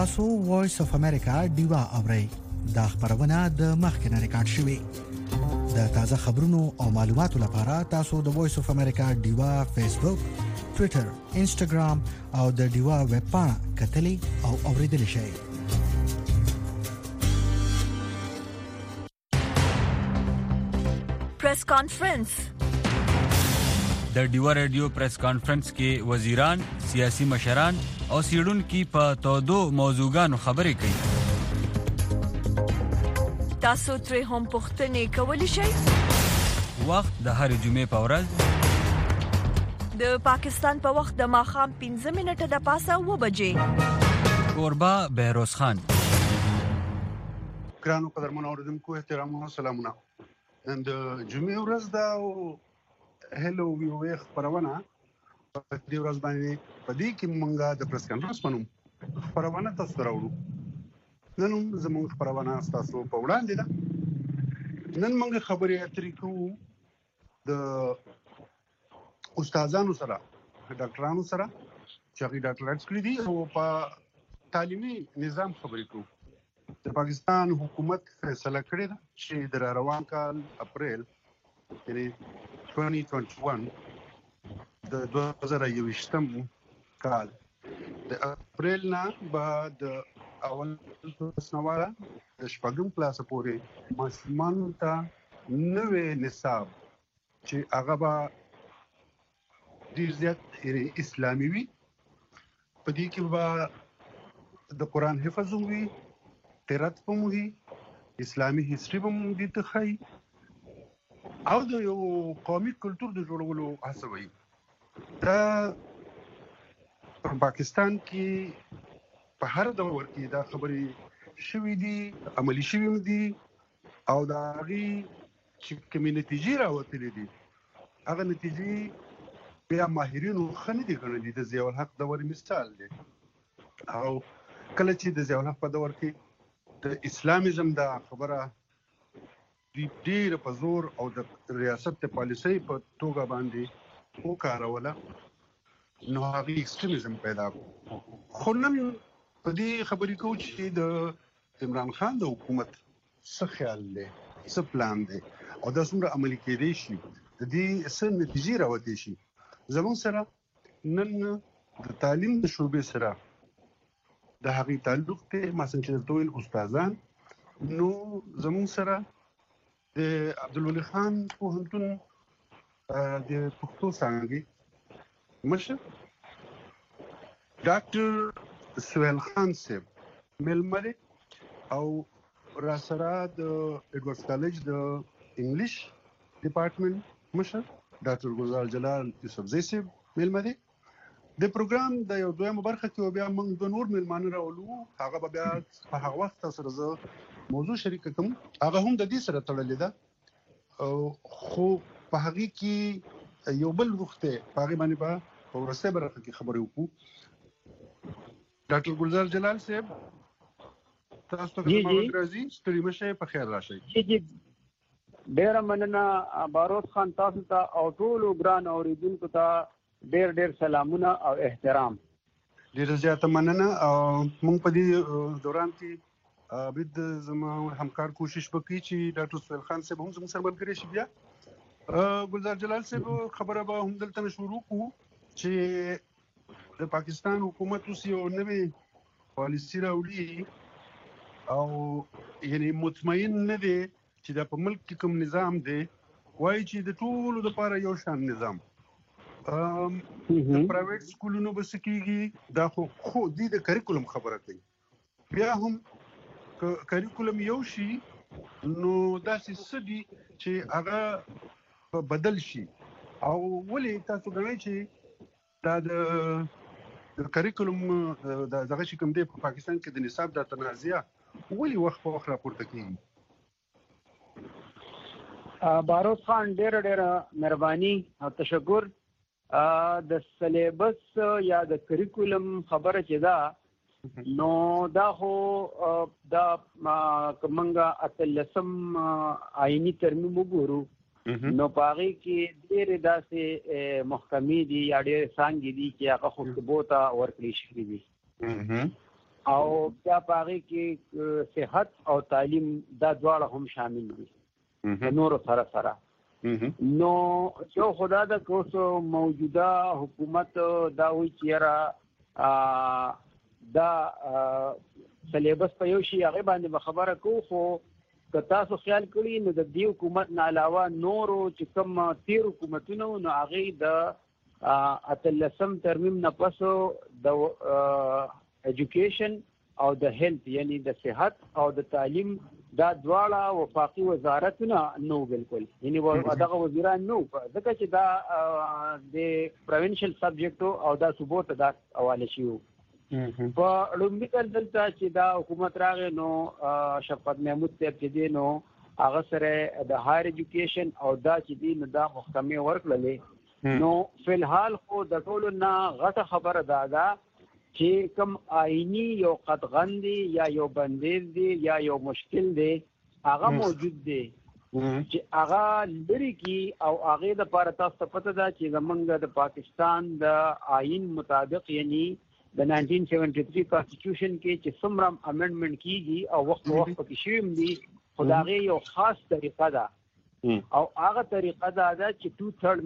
تاسو وایس اف امریکا ډیوا اورئ دا خبرونه د مخکنه ریکارډ شوې د تازه خبرونو او معلوماتو لپاره تاسو د وایس اف امریکا ډیوا فیسبوک ټوئیټر انسټاګرام او د ډیوا ویب پاڼه کتلی او اوریدل شئ پریس کانفرنس د ډیوا رادیو پریس کانفرنس کې وزیران سیاسي مشران او سیډونکو په تودو موضوعګانو خبرې کوي تاسو ترې هم پوښتنې کولی شئ وخت د هر جمعې په ورځ د پاکستان په وخت د ماښام 15 منټه د پاسه 9 بجې کوربه بهروز خان ګرانو قدرمنو اوریدونکو احترامونه سلامونه نن د جمعې ورځ دا هلو ویو خبرونه په دې ورځ باندې په دې کې مونږه د پریس کانفرنس پنوم خبرونه تاسو راوړو نن زموږ خبرونه تاسو په وړاندې ده نن مونږ خبرې اترې کوو د استادانو سره ډاکټرانو سره چې هغه ډاکټرات کړی دي او په تعلیمي نظام خبرې کوو د پاکستان حکومت فیصله کړې ده چې د روان کال اپریل یعنی 2021 د 2021م کال د اپریل نه بعد اول سنواره د شپږم کلاس پورې ماشومان ته نوې نصاب چې هغه به ډیر زیات اسلامي وي په دې کې به د قران حفظ وي قرات هم وي اسلامي هیستوري هم دي ته خي او د یو قومي کلچر د جوړولو هڅه وي دا په پاکستان کې په هر دور کې دا خبرې شوې دي عملی شوې دي او دا غي چې کومې نتیجې راوتلې دي هغه نتیجې بیا ماهرینو خنه دي غوړي د ضیاء الحق دور مثال دی او کله چې د ضیاء الحق په دور کې د اسلامیزم دا خبره ډیر په زور او د ریاست د پالیسۍ په توګه باندې وکاروله نو هغه ایکستریمزم پیدا خو نن په دې خبرې کوو چې د عمران خان د حکومت څه خیال دی څه پلان دی او دا څومره عملي کېدی شي د دې څه نتیجې راوتی شي زموږ سره نن د تعلیم د شعبې سره د هغې تعلق ته مثلا چې دوی استادان نو زموږ سره د عبدالولي خان پوهنتون د پښتو څانګې مشر ډاکټر سهیل خان صاحب ملمره او راسره د ایډورډز کالج د انګلیش ډپارټمنټ مشر ډاکټر ګلزار جلال یوسفزئی صاحب ملمره د پروګرام د یو دویمه برخه کې بیا موږ د نور ملمانه راولو هغه بیا په هغه وخت سره زه موضوع شریک کوم هغه هم د دې سره تړلې ده خو په هغه کې یو بل وخت په هغه باندې په ورسته برخه کې خبرې وکړو ډاکټر ګلزار جلال صاحب تاسو ته کومه راځي ستړي مشه په خیر راشي جی ډیر مننه باروت خان تاسو ته او ټول ګران اوریدونکو ته ډیر سلامونه او احترام ډیر زیاته مننه موږ په دې دوران کې بد زما همکار کوشش وکړي چې ډاکټر سهیل خان صاحب هم زموږ سره ملګری شي بیا ګلزار جلال صاحب خبره به هم دلته شروع کوو چې د پاکستان حکومت اوس یو نوې پالیسي راوړي او یعنی مطمئن نه دی چې د په ملک کې کوم نظام دی وایي چې د ټولو لپاره یو شان نظام پرایویټ سکولونو بس کېږي دا خو دې د کریکولم خبره کوي بیا هم کریکولم یو شي نو داسې څه دي چې هغه بدل شي او ولې تاسو غواړئ چې دا د کریکولم دغه چې کوم دی په پاکستان کې د نصاب د تنازعه ولې وخت په وخت راپورته کېږي باروت خان ډېر مهرباني او تشکر د سلیبس یا د کریکولم خبره چې دا نو دا خو دا کومنګا اتلسم آئینی ترمیم وګورو نو پاغي کې ډېر داسې محکمې دي یا ډېر څنګه دي چې هغه خطبو ته ورکړي شي دي او بیا پاغي کې صحت او تعلیم دا دواړه هم شامل دي نور سره نو یو خدا د کوس موجوده حکومت دا وی چیرې دا سلیبس په یو شی هغه باندې خبره کو خو که تاسو خیال کړئ نو د دې حکومت نه علاوه نورو چې کوم تیر حکومتونو نو هغه د اتلسم ترمیم نه پسو د ایجوکیشن او د هیلث یعنی د صحت او د تعلیم دا دواړه وفاقي وزارتونه نو بالکل یعنی دغه وزیران نو ځکه چې دا د پروینشل سبجیکټو او دا صوبو ته دا حواله شیو په لومبي کال دلته چې دا حکومت راغی نو شفقت محمود صاحب چې دی نو هغه سره د هایر ایجوکیشن او دا چې دی نو دا محکمې ورکړلې نو فلحال خو د ټولو نه غټه خبره ده چې کوم آئینی یو قطغن دی یا یو بندیز دی یا یو مشکل دی هغه موجود دی چې هغه لري کی او هغه د لپاره تاسو پته ده چې زمونږ د پاکستان د آئین مطابق یعنی د 1973 کانسټیټیوشن کې چې څومره امندمنت کیږي او وخت پکې شوم دي خدای یو خاص طریقه ده او هغه طریقه ده چې 2/3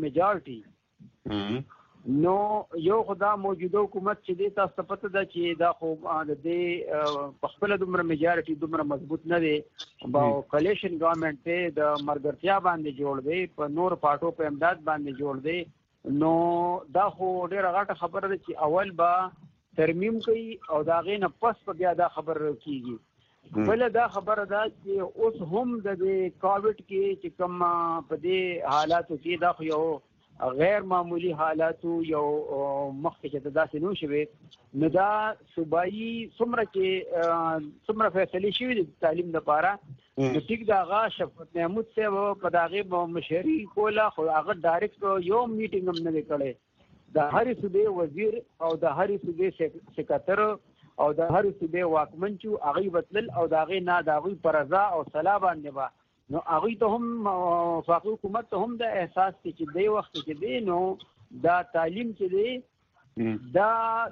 میجارټي نو یو خدا موجوده حکومت چې دی تاسو پته ده چې دا خو د دې په خپل دومره میجارټي دومره مضبوط نه دی او کلیشن ګورنمنت ته د مرګرتیا باندې جوړ دی په نور پاټو په امداد باندې جوړ دی نو دا خو ډیره غټه خبره ده چې اول با ترمیم کوي او دا غینه پس په بیا دا خبر کیږي بل دا خبره ده چې اوس هم د کووډ کې چې کوم په دې حالاتو کې دا خو یو غیر معمولی حالاتو یو مخکې چې داسې نو شوي نو دا صوبایي څومره کې څومره فیصلې شوي د تعلیم لپاره نو ټیک دا هغه شفقت محمود صاحب په دغه مشري کوله خو هغه ډایرکټ یو میټینګ هم نه کړی د هرې صوبې وزیر او د هرې صوبې سکاتر او د هرې صوبې واکمن چې هغه وتل او د هغې نه د هغوی په رضا او صلاح باندې به نو هغوی ته هم وفاقي حکومت ته هم دا احساس دی چې دی وخت کې دی نو دا تعلیم چې دی دا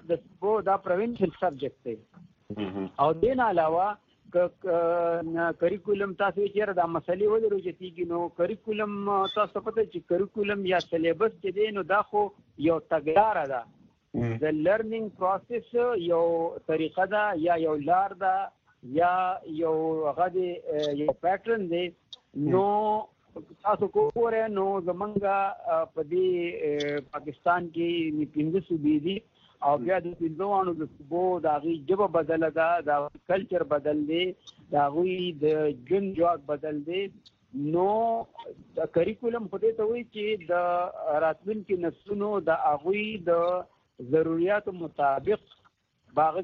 دا پروینشل سبجیکټ دی او دین علاوه کریکولم تاسو چیرې دا مسلې ولرو چې تیږي نو کریکولم تاسو پته چې کریکولم یا سلیبس چې دی نو دا خو یو تګلاره ده د لرنینګ پروسس یو طریقه ده یا یو لار ده یا یو هغه یو پیټرن دی نو تاسو کوره نو زمونږه په دې پاکستان کې 15 صوبې دي او بیا د 15 د صوبو د هغې ژبه بدله ده د کلچر بدل دی د هغوی د ژوند جواک بدل دی نو د کریکولم خو دې ته وایي چې د راتلونکي نسلونو د هغوی د ضروریاتو مطابق باغ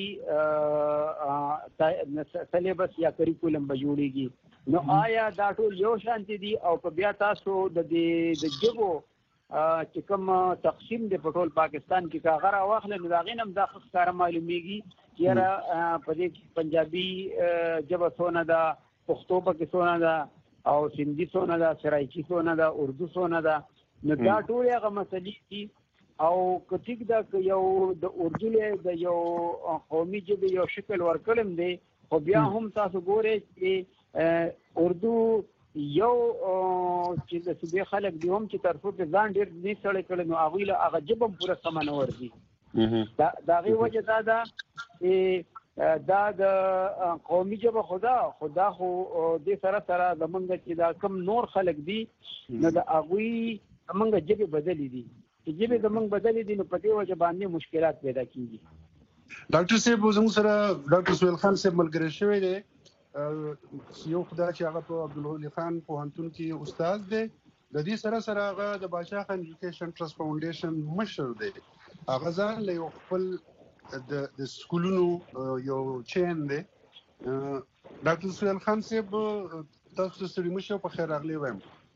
کیږي سلیبس یا کریکولم به جوړیږي نو آیا دا ټول یو شانتي دي او په بیا تاسو د ژبو چې کوم تقسیم دی په ټول پاکستان کې کاغه راواخله نو د هغې نه هم دا ښکاره معلومیږي چې یاره په دې کې پنجابي ژبه څونه ده پښتو پکې څونه ده او سندي څونه ده سرایکي څونه ده اردو څونه ده نو دا ټول هغه مسلې دي او کټیک دا یو د اردو له د یو قومي ژبې یو شکل ورکړم دی خو بیا هم تاسو ګورئ چې اردو یو چې د صوبې خلک دی هم چې تر څو په ځان ډېر نه سړی کړی نو هغوی له هغه ژبه هم پوره سمه نه ورځي د هغې وجه دا ده چې دا د قومي ژبه خو خو دې سره سره زمونږ چې دا کم نور خلک دي نو د هغوی زمونږ ژبې بدلې دي چې ژبې زمونږ بدلې دي نو په دې وجه باندې مشکلات پیدا کېږي ډاکټر صاحب زموږ سره ډاکټر سهیل خان صاحب ملګری شوی دی یو خدای چې هغه په عبدالولي خان پوهنتون کې استاد دی د دې سره سره هغه د باچا خان ایجوکیشن ټرست فاونډیشن مشر دی هغه ځان له یو خپل د سکولونو یو چین دی ډاکټر سهیل خان صاحب تاسو ستړي مشه په خیر راغلی وایم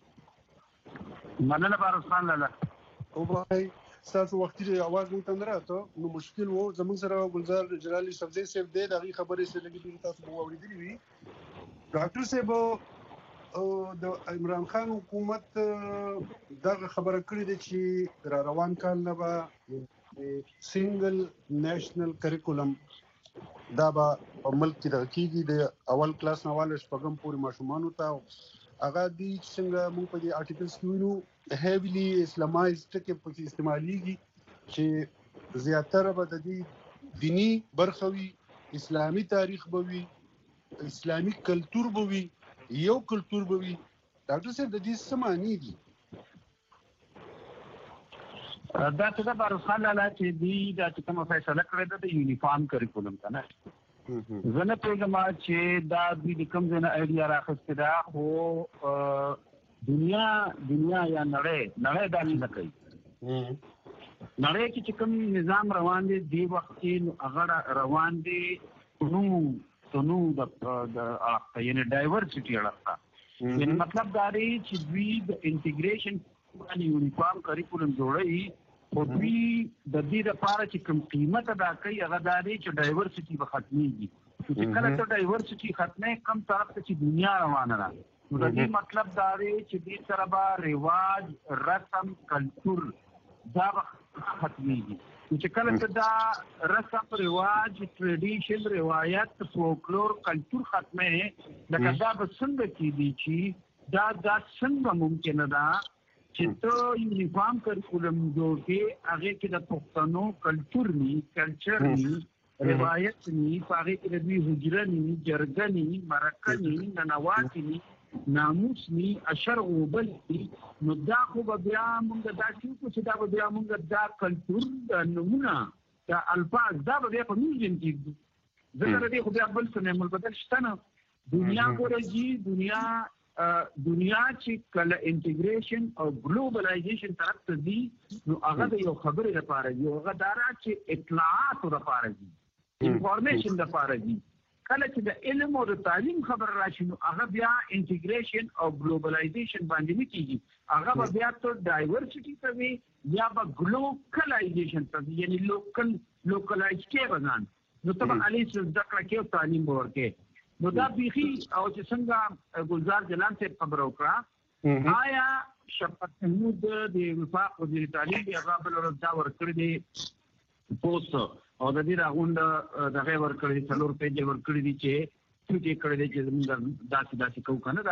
مننه فاروق خان لاله او بای تاسو وختي اواز مو تندره ته نو مشکل وو زموږ سره ګلزار جلالي صفدی صاحب دی دغه خبرې سره لګي تاسو مو اوریدلې وي ډاکټر صاحب د عمران خان حکومت دغه خبره کړې ده چې را روان کال نه به سنگل نېشنل کریکولم دا به په ملک کې دغه کېږي د اول کلاس نه واله شپږم پورې ماشومانو ته هغه دي چې څنګه موږ په دې آرټیکلز کې وینو هیویلی اسلامایز ټکي پکې استعمالیږي چې زیاتره به د دې دینی برخه وي، اسلامي تاریخ به وي، اسلامي کلتور به وي، یو کلتور به وي. ډاکټر صاحب د دې څه معنی دي؟ دا څه د بارسخان لاله چې دی دا چې کومه فیصله کړې ده د یونیفارم کریکولم ته نه زه نه پوهېږم چې دا دوی د کوم ځای نه ایډیا راخیستې ده، خو دنیا یا نړۍ دا نه کوي. نړۍ کې چې کوم نظام روان دی دې وخت کې نو هغه روان دی تنوع د اړخته، یعنې ډایورسټي اړخته. یعنې مطلب دا دی چې دوی د انټیګریشن باندې یونیفارم کریکولم جوړوي، خو دوی د دې لپاره چې کوم قیمت ادا کوي هغه دا دی چې ډایورسټي به ختمېږي. چې کله ته ډایورسټي ختمې کم طرف ته چې دنیا روانه ده، نو د دې مطلب دا دی چې دې سره به رواج، رسم، کلتور دا به ختمېږي. چې کله ته دا رسم، رواج، ټریډیشن، روایت، فولکلور، کلتور ختمې، لکه دا به څنګه کېدي چې دا څنګه ممکنه ده چې ته یونیفارم کریکولم جوړ کړې، هغې کې د پښتنو کلتور ني، کلچر ني، روایت ني، په هغې کې د دوی حجره ني، جرګه ني، مرکه ني، ننواتې ني، ناموس ني، اشر غوبل ني. نو دا خو به بیا مونږ دا شي چې دا به بیا مونږ دا کلتور، دا نمونه، دا الفاظ دا به بیا په میوزیم کې ږدو. ځکه د دې خو بیا بل څه نه ملبدل شته نه. دنیا ګورې دنیا چې کله انټیګریشن او ګلوبلایزیشن طرف ته ځي نو هغه د یو خبرې لپاره ځي، هغه دا چې اطلاعاتو لپاره ځي، انفارمیشن لپاره ځي. کله چې د علم او د تعلیم خبر راشي نو هغه بیا انټیګریشن او ګلوبلایزیشن باندې نه کېږي، هغه به بیا ته ډایورسټي ته وي یا به ګلوکلایزیشن ته وي، یعنې لوکلایز کې به ځان نو ته به هلې زده کړه کې او تعلیم به ورکې. نو دا بیخي او چې څنګه ګلزار جلان صاحب خبره وکړه، آیا شفقت محمود د وفاق وزیر تعلیم دی هغه بل ورځ دا ورکړی دی پوسټ او د دې راغونډ دغه ورکړی دی 4 پیجه ورکړی دی چې ټوټې کړی دی چې زموږ داسې کوو که نه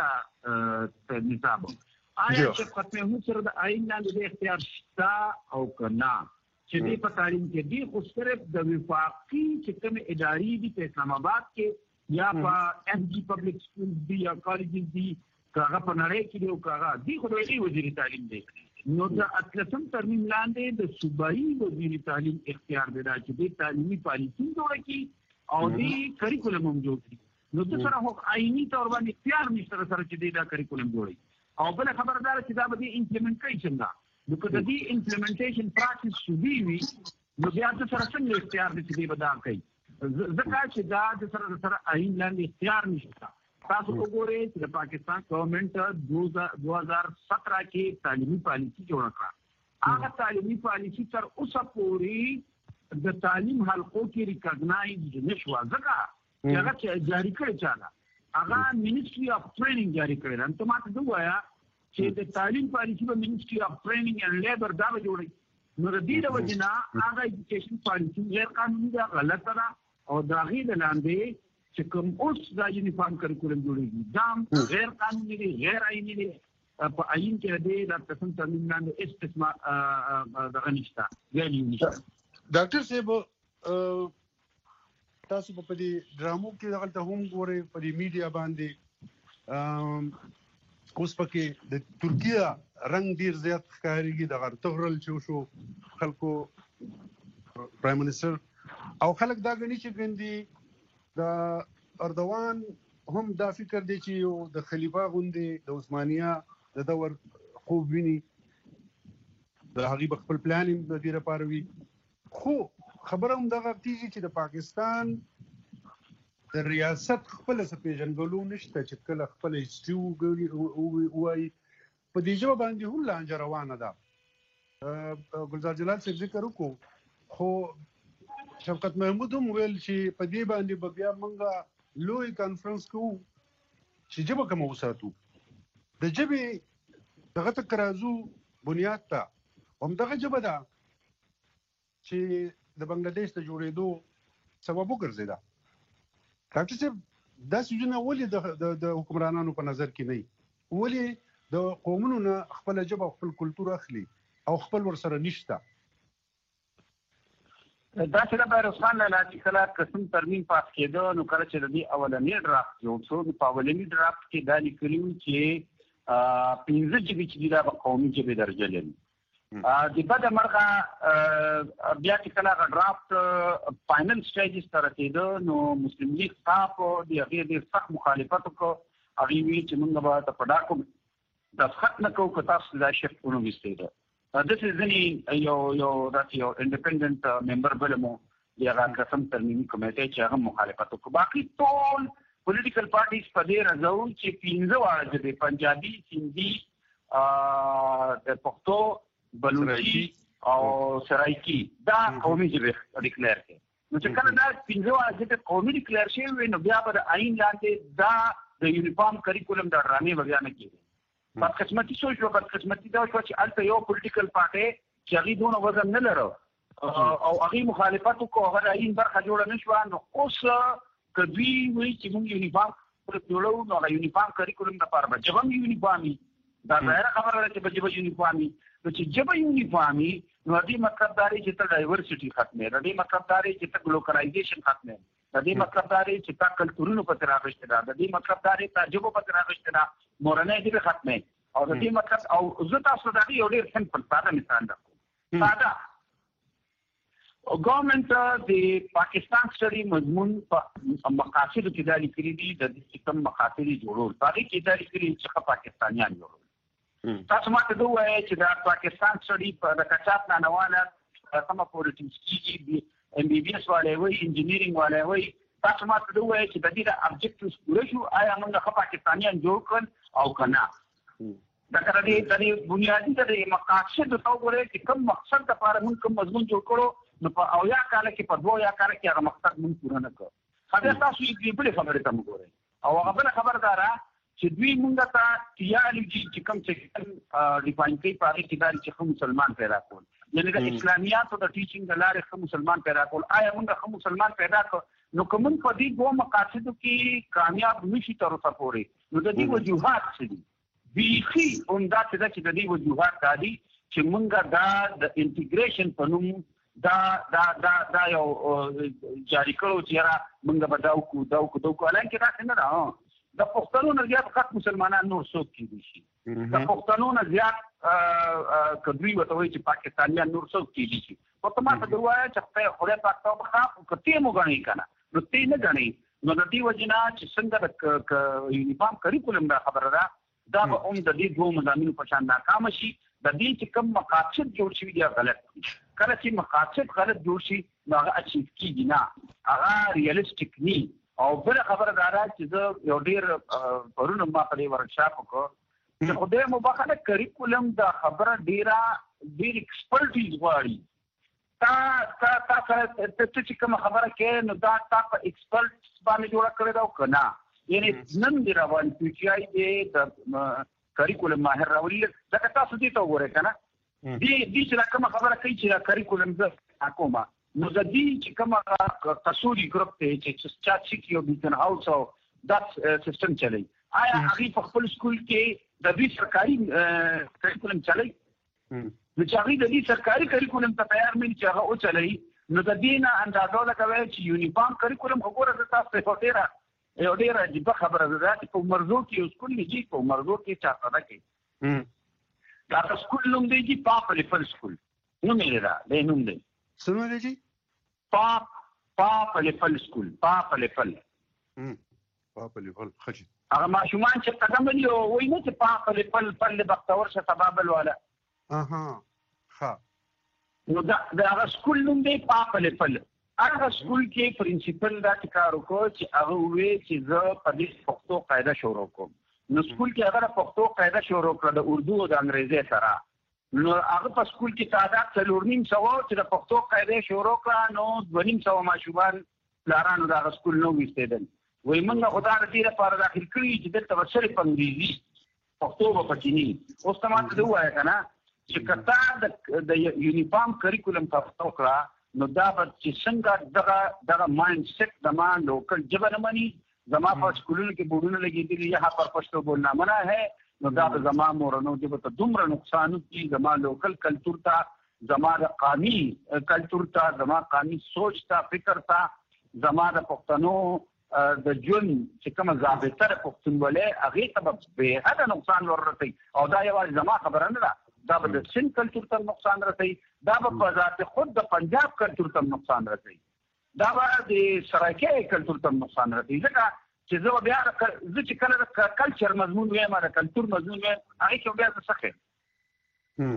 دا نصاب. آیا شفقت محمود سره د آئین لاندې د اختیار شته او که نه چې دی په تعلیم کې دی خو صرف د وفاقي چې کومې ادارې دي په اسلام آباد کې یا په اف جی پبلک سکول دی یا کالجز دی که هغه په نړۍ کې دی او که هغه دی خو د هغې وزیر تعلیم دی. نو د 18 ترمیم لاندې د صوبایي وزیر تعلیم اختیار دی دا چې دی تعلیمي پالیسي جوړه کړي او دی کریکولم هم جوړ کړي. نو د سره خو آئیني طور باندې اختیار نشته سره چې دی دا کریکولم جوړوي. او بله خبره دا ده چې دا به دی امپلیمنټیشن ده، نو که د دې امپلیمنټیشن پراکټس صوبي وي نو بیا د سره څنګه اختیار دی چې دی به دا کوي، ځکه چې دا د سره آئین لاندې اختیار نشته. تاسو وګورئ چې د پاکستان ګورنمنټ 2017 کې تعلیمي پالیسي جوړه کړه. هغه تعلیمي پالیسي تر اوسه پورې د تعلیم حلقو کې ریکګنایز نه شوه، ځکه چې هغه جاري کړې چا ده، هغه منسټري اف ټریننګ جاري کړې ده. ته ماته ووایه چې د تعلیم پالیسي به منسټري اف ټریننګ اینډ لیبر دا به جوړوي. نو د دې د وجې نه هغه ایجوکیشن پالیسي غیر قانوني ده، غلطه ده او د هغې د لاندې چې کوم اوس دا یونیفارم کریکولم جوړېږي دا غیر قانوني دی، غیر آئیني دی. په آئین کې د 18 ترمیم لاندې هېڅ قسمه دغه نشته، ویلیو نشته. ډاکټر صاحب تاسو په دې ډرامو کې دغلته هم ګورئ، په دې میډیا باندې اوس پکې د ترکیه رنګ ډیر زیات ښکارېږي، دغه تغرل چې وشو خلکو پرایم منسټر او خلک دا ګڼي چې ګندي د اردوان هم دا فکر دی چې یو د خلیفه غوندې د عثمانیه د دور خوب ویني، د هغې به خپل پلان هم د دې لپاره وي. خو خبره هم دغه کېږي چې د پاکستان د ریاست خپله څه پېژنګلو نشته چې کله خپله هسټري ووایي. په دې ژبه باندې هم لانجه روانه ده. ګلزار جلال صاحب ذکر وکړو، خو شفقت محمود هم ویل چې په دې باندې به بیا موږ لوی کانفرنس کوو چې ژبه کومه وساتو. د ژبې دغه ته که راځو بنیاد ته همدغه ژبه ده چې د بنګلادیش د جوړېدو سبب وګرځیدا. ډاکټر صاحب دا سجونه ولې د حکمرانانو په نظر کې نه ولې د قومونو نه خپل ژبه خپل کلتور اخلي او خپل ورسره نشته؟ دا چې د بیروسان له لاسه کله قسم ترمیم پاس کېده نو کله چې د دې اولنی ډرافت جوړ شو په اولنی ډرافت کې دا لیکلي چې 15 جبې چې دا قومي جبې درجه لري. د بده مرغه بیا چې کله هغه ډرافت فاینل سټیجز ته رسېده نو مسلم لیگ صاحب د هغې ډېر سخت مخالفت وکړ. هغې ویل چې موږ به ته په ډاکو دستخط نه کوو که تاسو دا شیفټ ونه ویستېده. داسې ځینې یو انډیپنډنټ ممبر بل مو د هغه قسم ترمیمي کمیټې چې هغه مخالفت وکړو. باقي ټول پولیټیکل پارټیز په دې رضا چې 15 واړه ژبې پنجابي، سندي، د پښتو، بلوچي او سرایکي دا قومي ژبې ډیکلیئر کړي. نو چې کله دا 15 واړه ژبې قومي ډیکلیئر شوي وي نو بیا به د آئین لاندې دا د یونیفارم کریکولم د ډرامې به بیا نه کېږي. بدقسمتي څه شوه؟ بدقسمتي دا شوه چې هلته یو پولیټیکل پارټۍ چې هغې دونه وزن نه لرو او هغې مخالفت وکړو، هغه د آئین برخه جوړه نه شوه. نو اوس که دوی وایي چې موږ یونیفارم جوړوو نو هغه یونیفارم کریکولم لپاره به ژبه هم یونیفارم وي. دا ظاهره خبره ده چې به ژبه یونیفارم وي. نو چې ژبه یونیفارم وي نو د دې مطلب دا دی چې ته ډایورسټي ختمې، د دې مطلب دا دی چې ته ګلوکلایزیشن ختمې، د دې مطلب دا دی چې تا کلتورونو پسې راغښتې ده، د دې مطلب دا دی تا ژبو پسې راغښتې ده، مورنۍ ژبې ختمې. او د دې مطلب او زه تاسو ته د یو ډېر سمپل ساده مثال درکوم. ساده ګورنمنټ د پاکستان سټډي مضمون په مقاصدو کې دا لیکلي دي د دې کوم مقاصد جوړول په هغې کې دا لیکلي چې ښه پاکستانیان جوړول. تاسو ماته دا ووایئ چې دا پاکستان سټډي د کچاپ نانواله سمه پورې ټینګ کېږي، MBBS والی وایي، انجینیرینګ والی وایي. تاسو ماته دا ووایئ چې د دې د ابجکټیوز پوره شو، آیا موږ ښه پاکستانیان جوړ کړل او که نه؟ دا که د دې بنیادي د مقاصدو ته وګورئ چې کوم مقصد دپاره موږ کوم مضمون جوړ کړو نو په 8 کاله کې په 2 کاله کې هغه مقصد موږ پوره نه کړو. بیا تاسو یې بلې خبرې ته وګورئ. او هغه بله خبره دا ده چې دوی موږ ته تیالوجي چې کوم څه ډیفاین کوي په هغې کې دا چې ښه مسلمان پیدا کول، یعنې د اسلامیاتو د ټیچینګ د لارې ښه مسلمان پیدا کول. آیا موږ ښه مسلمان پیدا کړو نو که موږ په دې 2 مقاصدو کې کامیاب نه شي تر اوسه پورې نو د دې وجوهات څه دي؟ بیخي همدا څه ده چې د دې وجوهات دا دي چې موږ دا د انټیګریشن په نوم دا یو جاري کړو چې یاره موږ به دا وکړو حالانکې داسې نه ده. د پښتنو نه زیات خط مسلمانان نور څوک کېدی شي، د پښتنو نه زیات که دوی ورته وایي چې پاکستانیان نور څوک کېدی شي. ورته ما ته ده ووایه چې خدای پاک ته وبخښه خو که ته یې وګڼئ که نه نو ته یې نه ګڼئ نو د دې وجې نه چې څنګه د یونیفارم کریکولم دا خبره ده دا به هم د دې 2 مضامینو په شان ناکامه شي. د دې چې کوم مقاصد جوړ شوي دي غلط دي. کله چې مقاصد غلط جوړ شي نو هغه اچیو کېږي نه، هغه ریالسټیک ني. او بله خبره دا ده چې زه یو ډېر پرون ما په دې ورکشاپ وکړو چې خدای مو بخښه کریکولم دا خبره ډېر ایکسپرټیز غواړي. تا سره ته چې کومه خبره کوې نو دا تا په ایکسپرټ باندې جوړه کړې ده او که نه. یعنې نن دې روان PTI دې د کریکولم ماهر راولي. ځکه تاسو دې ته وګورئ که نه دې چې دا کومه خبره کوي چې دا کریکولم زه کومه نو د دې چې کومه قصوري ګروپ دی چې چا سیکي او بیتن هاوس او دا سیستم چلی، آیا هغې په خپل سکول کې د دوی سرکاري کریکولم چلی؟ نو چې هغې د دې سرکاري کریکولم ته تیار نه دي چې هغه وچلوي نو د دې نه اندازه لګوئ چې یونیفارم کریکولم خو ګوره زه تاسو ته یو ډېره عجیبه خبره ده چې په مرزو کې یو سکول دی چې په مرزو کې چارسده کې دا سکول نوم دی چې پاپ لیفل سکول نوم یې ده دی نوم دی څه نوم دی چې پاپ لیفل سکول پاپ لیفل ښه چې هغه ماشومان چې قدم ولي وایي نه چې پاپ لیفل پل بختور شه سبابل والا نو د هغه سکول نوم دی پاپ لیفل. هغه سکول کې پرنسپل دا کار وکړو چې هغه وویل چې زه په دې پښتو قاعده شروع کوم. نو سکول کې هغه د پښتو قاعده شروع کړه د اردو او د انګریزي سره. نو هغه په سکول کې تعداد 4.5 چې د پښتو قاعده شروع کړه نو 2.5 ماشومان پلارانو د هغه سکول نه ویستېدل. وایي موږ خو دا د دې لپاره داخل کړي چې دلته به صرف انګریزي پښتو به پکې نه وي. اوس ته ماته ده ووایه که نه چې که تا د یونیفارم کریکولم ته وکړه نو دا به چې څنګه دغه مایند سیټ زما لوکل ژبه نه مني زما په سکولونو کې بورډونه لګېدلي یہاں پر پښتو بولنا منع ہے نو دا به زما مورنو ژبه ته دومره نقصان وکړي زما لوکل کلچر ته زما د قامي کلچر ته زما قامي سوچ ته فکر ته زما د پښتنو د ژوند چې کومه ضابطه ده پښتونولۍ هغې ته به بېحده نقصان وررسوي او دا یوازې زما خبره نه ده دا به د سند کلچر ته نقصان رسوي دا به په ذات خود د پنجاب کلچر ته نقصان رسوي دا به د سرایکۍ کلچر ته نقصان رسوي ځکه چې زه بیا زه چې کله د کلچر مضمون وایم د کلچر مضمون وایم هغې کې بیا زه څه ښیم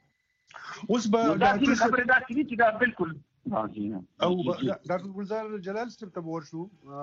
اوس به دا ځینې خبرې داسې دي چې دا بالکل او ډاکټر ګلزار جلال صاحب ته ورشو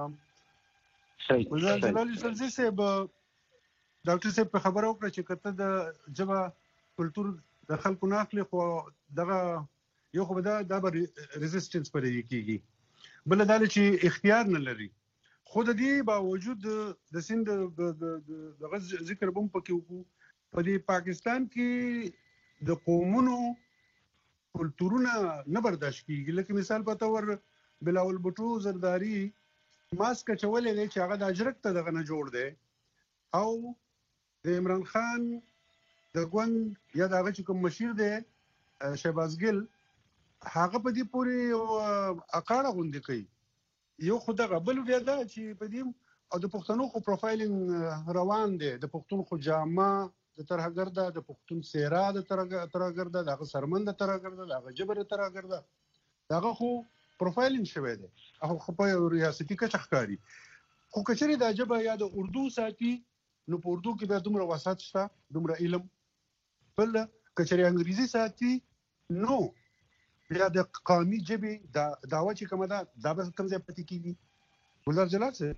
ګلزار جلال صاحب ډاکټر صاحب په خبره وکړه چې کته د ژبه کلتور د خلکو نه اخلي خو دغه یو خو دا به ریزسټنس پرې کېږي بل دا چې اختیار نه لري خو د دې باوجود د سند دغه ذکر به هم پکې وکړو په دې پاکستان کې د قومونو کلتورونه نه برداشت کېږي لکه مثال په تور بلاول بوټو زرداری ماسک چولې دی چې هغه د اجرک ته دغه نه جوړ دی او د عمران خان د ګوند یا دغه چې کوم مشیر دی شهباز ګل هغه په دې پورې اقاړه غوندې کوي یو خو دغه بل بیا دا چې په دې او د پښتنو خو پروفایلینګ روان دی د پښتون خو جامه د ترهګرده د پښتون سیرا د ترهګرده دغه سرمن د ترهګرده دغه جبر د ترهګرده دغه خو پروفایلینګ شوی دی او خو په ریاستي کچه ښکاري خو کچرې د ژبه یا د اردو ساتي نو په اردو کې بیا دومره وسعت شته دومره علم بل کچرې انګریزي ساتي نو بیا د قومي ژبې دعوه چې کومه ده دا به کوم ځای پاتې کېږي ګلزار جلال صاحب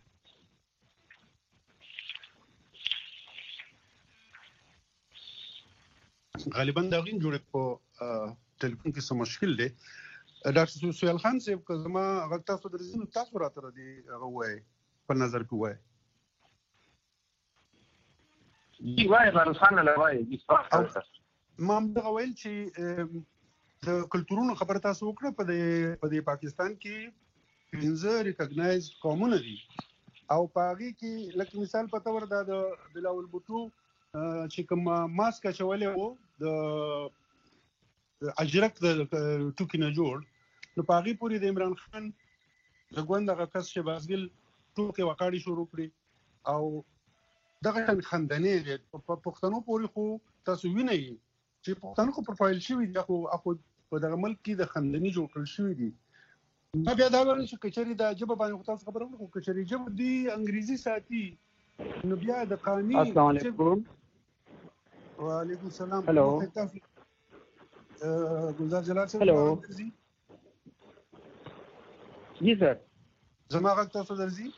غالبا دا غین جوړ په ټلیفون کې څه مشکل دی ډاکټر سهیل خان صاحب که زما غږ تاسو درځي نو تاسو راته ردي هغه وایي په نظر کې وایي جی وایي بارسان له وایي ما هم دغه ویل چې د کلتورونو خبره تاسو وکړه په دې پاکستان کې 15 ریکګنایز قومونه دي او په هغې کې لکه مثال په تور دا د بلاول بوټو چې کوم ماسک اچولی و د اجرک د ټوکي نه جوړ نو په هغې پورې د عمران خان د ګوند هغه کس شهباز ګل ټوکې وقاړې شروع کړي او دغه خندنې دی په پښتنو پورې خو تاسو وینئ چې پښتانه خو پروفایل شوي دي خو په دغه ملک کې د خندنې جوړ کړل شوي دي ما بیا دا وایم چې کچرې د ژبه باندې خو تاسو خبره وکړو خو کچرې ژبه دي انګریزي ساتي نو بیا د قانوني السلام علیکم وعلیکم السلام هلو ګلزار جلال صاحب هلو جی سر زما غږ تاسو درځي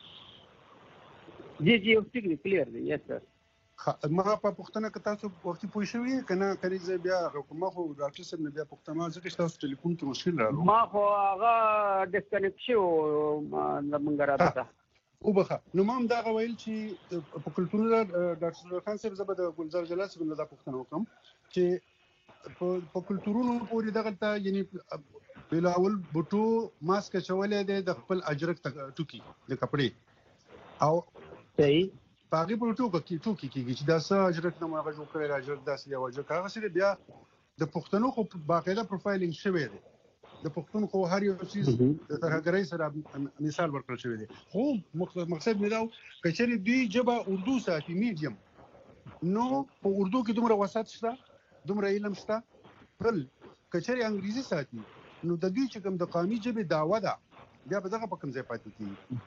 جی اوس ټیک دی کلیر دی یس سر ما په پښتنه کې تاسو وختي پوه شوي کنه کله زه بیا حکومت خو ډاکټر صاحب نه بیا پښتنه ځکه تاسو ټلیفون کې مشکل راغلو ما خو هغه ډسکنیکټ شو زمونږ راته او بخا نو ما هم دا ویل چې په کلتورونو ډاکټر خان صاحب زبر د ګلزار جلال صاحب نه دا پښتنه وکم چې په کلتورونو پورې دغه ته یعنی بلاول بوټو ماسک چولې دی د خپل اجرک ټوکی د کپړې او صحیح باغی په ټوکی کېږي چې دا څه اجرک نه ماغه جوړ کړی اجرک داسې یو اجرک هغه سره بیا د پښتنو خو باقاعده پروفایلینګ شوی دی د پښتون خو هر یو چیز د ترهګرۍ سره مثال ورکړل شوی دی خو مقصد مې دا کچرې دوی ژبه اردو ساتي میډیم نو په اردو کې دومره وسعت شته دومره علم شته بل کچرې انګریزي ساتي نو د دوی چې کوم د قومي ژبې دعوه ده بیا به دغه په کوم ځای پاتې کېږي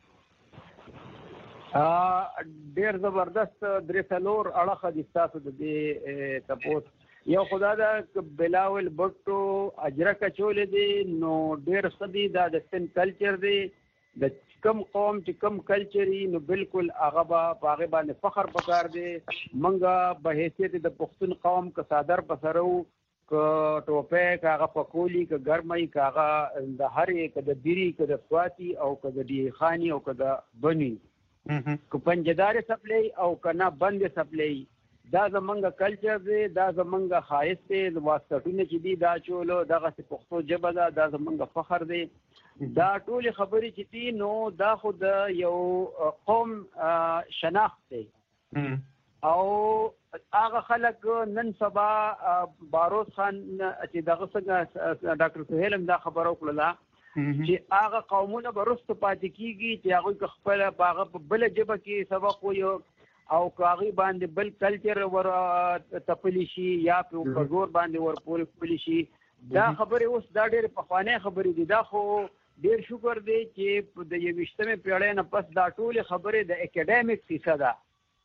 ډېر زبردست درې څلور اړخه دي ستاسو د دې تپوس یو خدا دا بلاول بوټو اجرک اچولی دی نو ډېر ښه دي دا د سند کلچر دی د کم قوم چې کم کلچر نو بالکل هغه به په هغې باندې فخر پکار دی موږ به حیثیت د پښتون قوم که څادر په سره وو که ټوپۍ که هغه پکولي که ګرمۍ که هغه د هرې که د بیري که د سواتي او که د ډیخاني او که د بني که پنجدار سپلی او که نه بند سپلی دا زمونږ کلچر دی، دا زمونږ ښایست دی، واسکټونه چې دي دا چولو دغسې پښتو ژبه ده، دا زمونږ فخر دی. دا ټولې خبرې چې دي نو دا خو د یو قوم شناخت دی. او هغه خلک نن سبا باروز خان چې دغه څنګه ډاکټر سهیل هم دا خبره وکړله چې هغه قومونه به وروسته پاتې کېږي چې هغوی خپله په هغه په بله ژبه کې سبق ویو او که هغې باندې بل کلچر ور تپلی شي یا په زور باندې ور پولی شي. دا خبرې اوس دا ډېرې پخوانۍ خبرې دي. دا خو ډېر شکر دی چې د 21مې پیړۍ نه پس دا ټولې خبرې د اکیډمیک کیسه ده.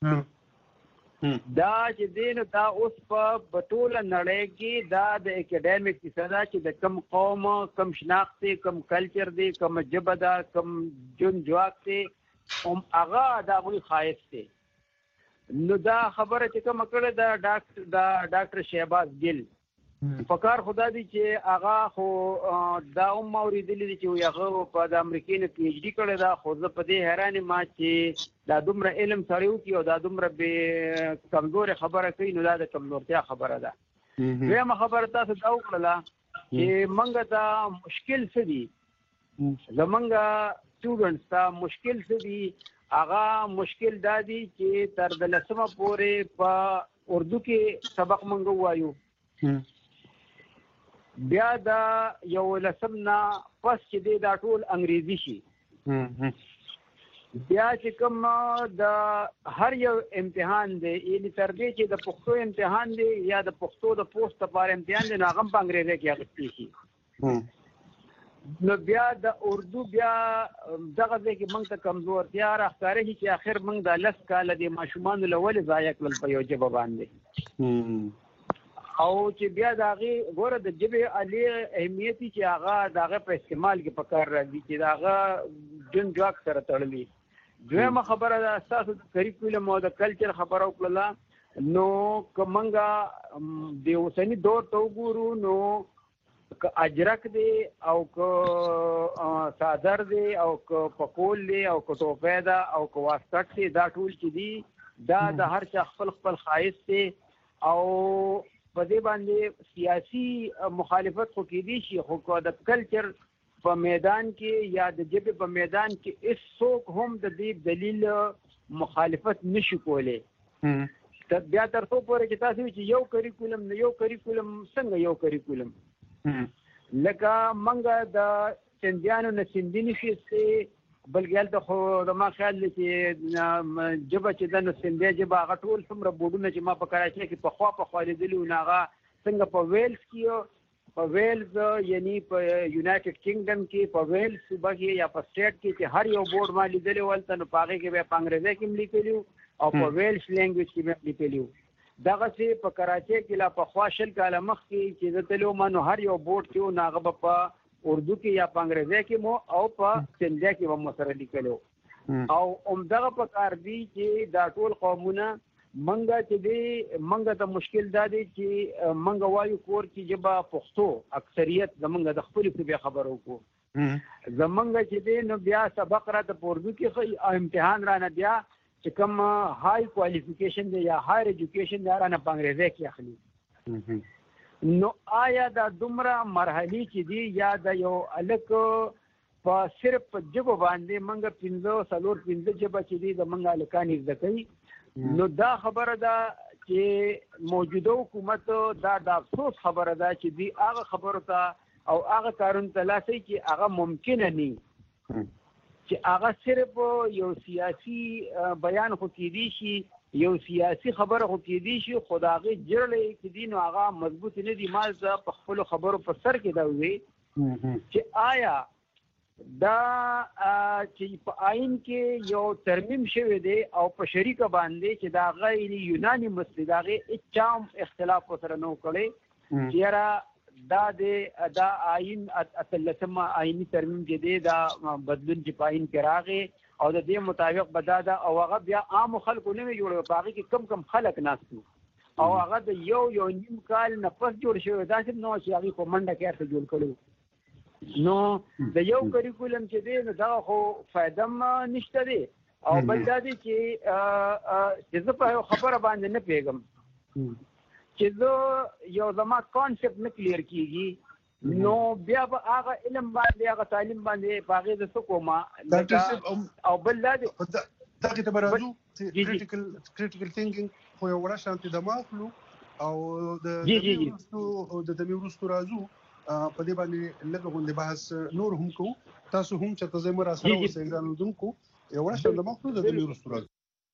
دا چې دی نو دا اوس په ټوله نړۍ کې دا د اکیډمیک کیسه ده چې د کم قوم کم شناخت دی، کم کلچر دی، کم ژبه ده، کم جون جواک دی، هغه د هغوی ښایست دی. نو دا خبره چې کومه کړې د ډاکټر شهباز ګل په کار خو دا دی چې هغه خو دا هم ما اورېدلي دي چې هغه په د امریکې نه پی ایچ ډي کړې ده. خو زه په دې حیران یم چې دا دومره علم سړی وکړي او دا دومره بې کمزورې خبره کوي، نو دا د کمزورتیا خبره ده. دویمه خبره تاسو دا وکړله چې موږ ته مشکل څه دي، زموږ سټوډنټس ته مشکل څه دي. هغه مشکل دا دی چې تر د 10مه پورې په اردو کې سبق موږ ووایو، بیا د 11 نه پس چې دی دا ټول انګریزي شي. بیا چې کوم د هر یو امتحان دی یعنې تر دې چې د پښتو امتحان دی یا د پښتو د پوسټ لپاره امتحان دی نو هغه هم په انګریزي کې اخیستلی شي. نو بیا د اردو بیا دغه ځای کې موږ ته کمزورتیا راښکاره شي چې آخر موږ د 10 کاله د ماشومانو له ولې ضایع کړل په یو ژبه باندې. او چې بیا د هغې ګوره د ژبې عالي اهمیت چې هغه د هغه په استعمال کې په کار راځي چې د هغه جون جواک سره تړلي. دویمه خبره ده ستاسو د کریکولم او د کلچر خبره وکړله. نو که موږ د اوسني دور ته وګورو نو که اجرک دی او که څادر دی او که پکول دی او که ټوپی ده او که واسکټ دی، دا ټول چې دي دا د هر چا خپل خپل ښایست دی. او په دې باندې سیاسي مخالفت خو کېدی شي، خو که د کلچر په میدان کې یا د ژبې په میدان کې هېڅوک هم د دې دلیل مخالفت نشي کولی. بیا تر څو پورې چې تاسو چې یو کریکولم نه یو کریکولم څنګه یو کریکولم لکه موږ د سندیانو نه سندي نشي اخیستی، بلکې هلته خو زما خیال دی چې ژبه چې ده نو سندۍ ژبه هغه ټول څومره بورډونه چې ما په کراچۍ کې پخوا لیدلي وو نو هغه څنګه په ویلز کې په ویلز یعنی په یونایټډ کینګډم کې په ویلز صوبه کې یا په سټیټ کې چې هر یو بورډ ما لیدلی و هلته نو په هغې کې بیا په انګریزۍ کې هم لیکلي وو او په ویلز لینګویج کې بیا لیکلي وو. دغسې په کراچۍ کې لا پخوا 20 کاله مخکې چې زه تللی وم نو هر یو بورډ چې و نو هغه به په اردو کې یا په انګریزۍ کې مو او په سندۍ کې به مو سره لیکلی وو. او همدغه په کار دی چې دا ټول قومونه منګه چې دی منګه ته مشکل دا دی چې منګه وایو کور کې ژبه پښتو اکثریت زمونږ د خپلې صوبې خبره وکړو زمونږ چې دی نو بیا سبق راته په اردو کې امتحان رانه بیا چې کوم های کوالیفیکیشن دی یا هایر ایجوکیشن دی رانه په انګریزۍ کې اخلي. نو آیا دا دومره مرحلې چې دي یا د یو هلک په صرف په ژبو باندې موږ 4-5 ژبه چې دي د موږ هلکان زده کوي، نو دا خبره ده چې موجوده حکومت دا د افسوس خبره ده چې دوی هغه خبرو ته او هغه کارونو ته لاسي چې هغه ممکنه نه چې هغه صرف یو سیاسي بیان خو کېدی شي، یو سیاسي خبره خو کېدی شي، خو د هغې جرړې چې دي نو هغه مضبوط نه دي. ما زه په خپلو خبرو په سر کې دا ووی چې آیا دا چې په آئین کې یو ترمیم شوی دی او په شریکه باندې چې د هغه یوناني مسلې د هغې هېڅ چا هم اختلاف ورسره نه و کړی چې یاره دا آئین 18 آئیني ترمیم چې دی دا بدلون چې په آئین کې راغی او د دې مطابق به دا ده او هغه بیا عامو خلکو نه وي جوړوي، په هغې کې کم خلک ناست وو او هغه د یو نیم کال نه پس جوړ شوی، داسې نه وه چې هغې په منډه کې هر څه جوړ کړی. نو د یو کریکولم چې دی نو دغه خو فایده هم نشته دی او بل دا دی چې زه په یو خبره باندې نه پوهېږم چې زه یو زما کانسپټ نه کلیر کیږي نو بیا به هغه علم باندې هغه تعلیم باندې باغې د سکوما او بل دا دغه ته برازو critical thinking خو یو وړه شانتي دماغ لو او د میورستو رازو په دې باندې لږه غونډه بحث نور هم کو تاسو هم چې تاسو مر سره وسنګانو دونکو یو وړه شانتي دماغ لو د میورستو رازو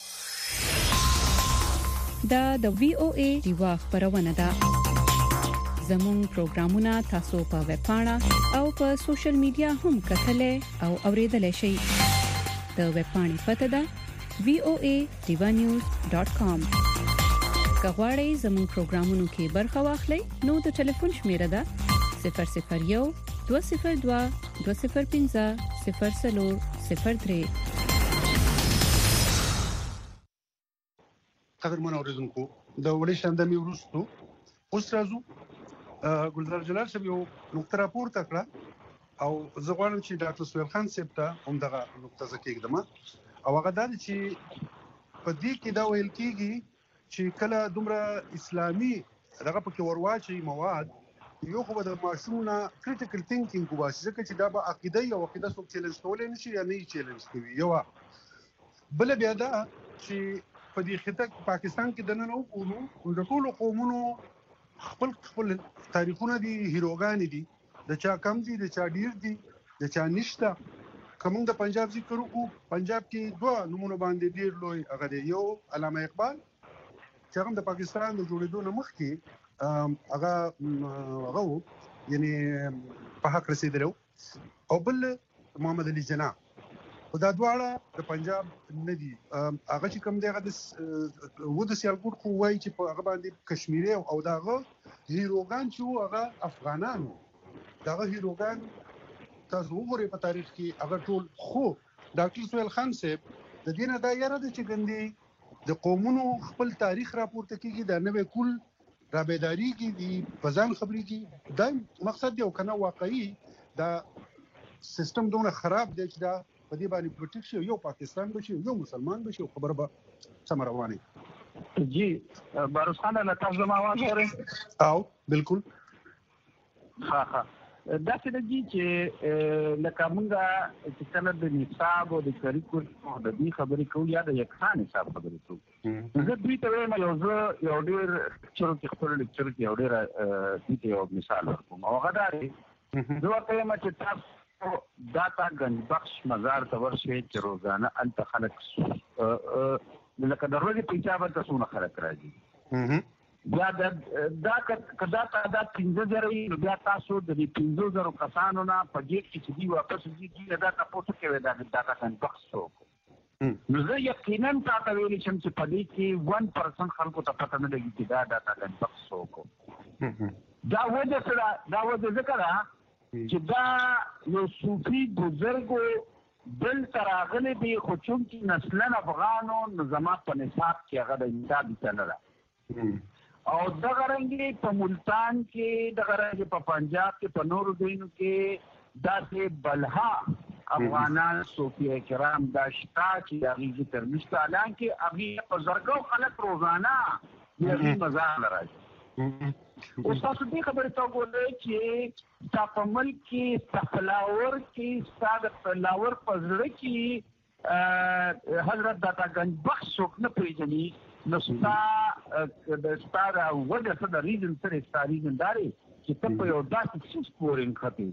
دا د VOA دیوا خبرونه ده زموږ پروګرامونه تاسو په ویب پاڼه او په سوشل میډیا هم کتلې او اوریدلای شئ د ویب پاڼې پته ده voadivanews.com کغواړئ زموږ پروګرامونو کې برخه واخلئ نو د ټلیفون شمیره ده 001 202 205 0003 قدرمن اوریدونکو د وړي شاندامي ورستو اوس راځو ګلزار جلال صاحب یو نقطه راپورته کړه او زه غواړم چې ډاکټر سهیل خان صاحب ته هم دغه نقطه ذکر او هغه دا چې په دې کې دا ویل کېږي چې کله دومره اسلامي دغه پکې ورواچي مواد یو خو د ماشومونه کریټیکل تھینکینګ وباسي ځکه چې دا به عقیده او عقیده څوک چیلنج کولای نشي یا نه چیلنج کوي یو بل بیا دا چې په دې خطه پاکستان کې د نن او د ټولو قومونو خپل تاریخونه دي هیروګان دي د چا کم دي د چا ډیر دي د چا نشته کوم د پنجاب ذکر وکړو پنجاب کې دوه نمونه باندې ډیر لوی هغه یو علامه اقبال چې هم د پاکستان د جوړېدو نه مخکې هغه یعنی په حق رسیدلو او بل محمد علي جناح او دا دواړه د پنجاب نه دي هغه چې کوم دغه د ود سیالکوټ خو وایي چې په هغه باندې کشمیري او داغه هیروګان چې هغه افغانانو داغه هیروګان تاسو وګورئ په تاریخ کې هغه ټول خو ډاکټر سهیل خان صاحب د دینه دا یاره د چې ګندي د قومونو خپل تاریخ راپورته کیږي د نوې کول رابطاری کې دي بزان خبري کې دا مقصد دی او کنه واقعي دا سیستم دونه خراب دی چې دا په دې باندې پروټیکټ شي یو پاکستان بشي یو مسلمان بشي خبره به سم روانه جی باروس خان له تاسو ما आवाज اورئ او بالکل ها دا څه دي چې لکه مونږه چې کله د نصاب او د کریکول او د دې خبرې کوو یا د یکسان حساب خبرې کوو زه دوی ته وایم یو ډېر چرته خپل لیکچر کې یو ډېر دې یو مثال ورکوم او هغه دا دی زه ورته وایم چې تاسو داتا گنج بخش مزار ته ورشي چې روزانه انت خلق لکه د ورځې په حساب تاسو نه خلق راځي بیا دا کدا دا 15000 بیا تاسو د 15000 کسانو نه په دې کې چې دی واپس دي دا تاسو کې ودا د داتا گنج بخش نو زه یقینا تاسو ویل چې په دې کې 1% خلکو ته پته نه لګي چې دا داتا گنج بخش دا وجه سره دا وجه ذکر چې دا یو صوفي بزرګو بل تراغله دی خو چون کې نسلن افغانو نظام په نصاب کې هغه د انتاب چلره او دغه رنګي په ملتان کې دغه رنګي په پنجاب کې په نورو ځایونو کې داسې بلها افغانان صوفي کرام دا شتا چې هغه ذکر نشته اعلان کې هغه په زرګو خلک روزانه یې مزار راځي او تاسو دې خبرې ته وګورئ چې تاسو ملک کې تفلاور کې ساده فلاور پزړه کې حضرت داتا گنج بخش څوک نه پیژني نو د ستاره وجه څه د ریزن سره ستاري نداري چې ته په یو داسې څه سپورینګ خطي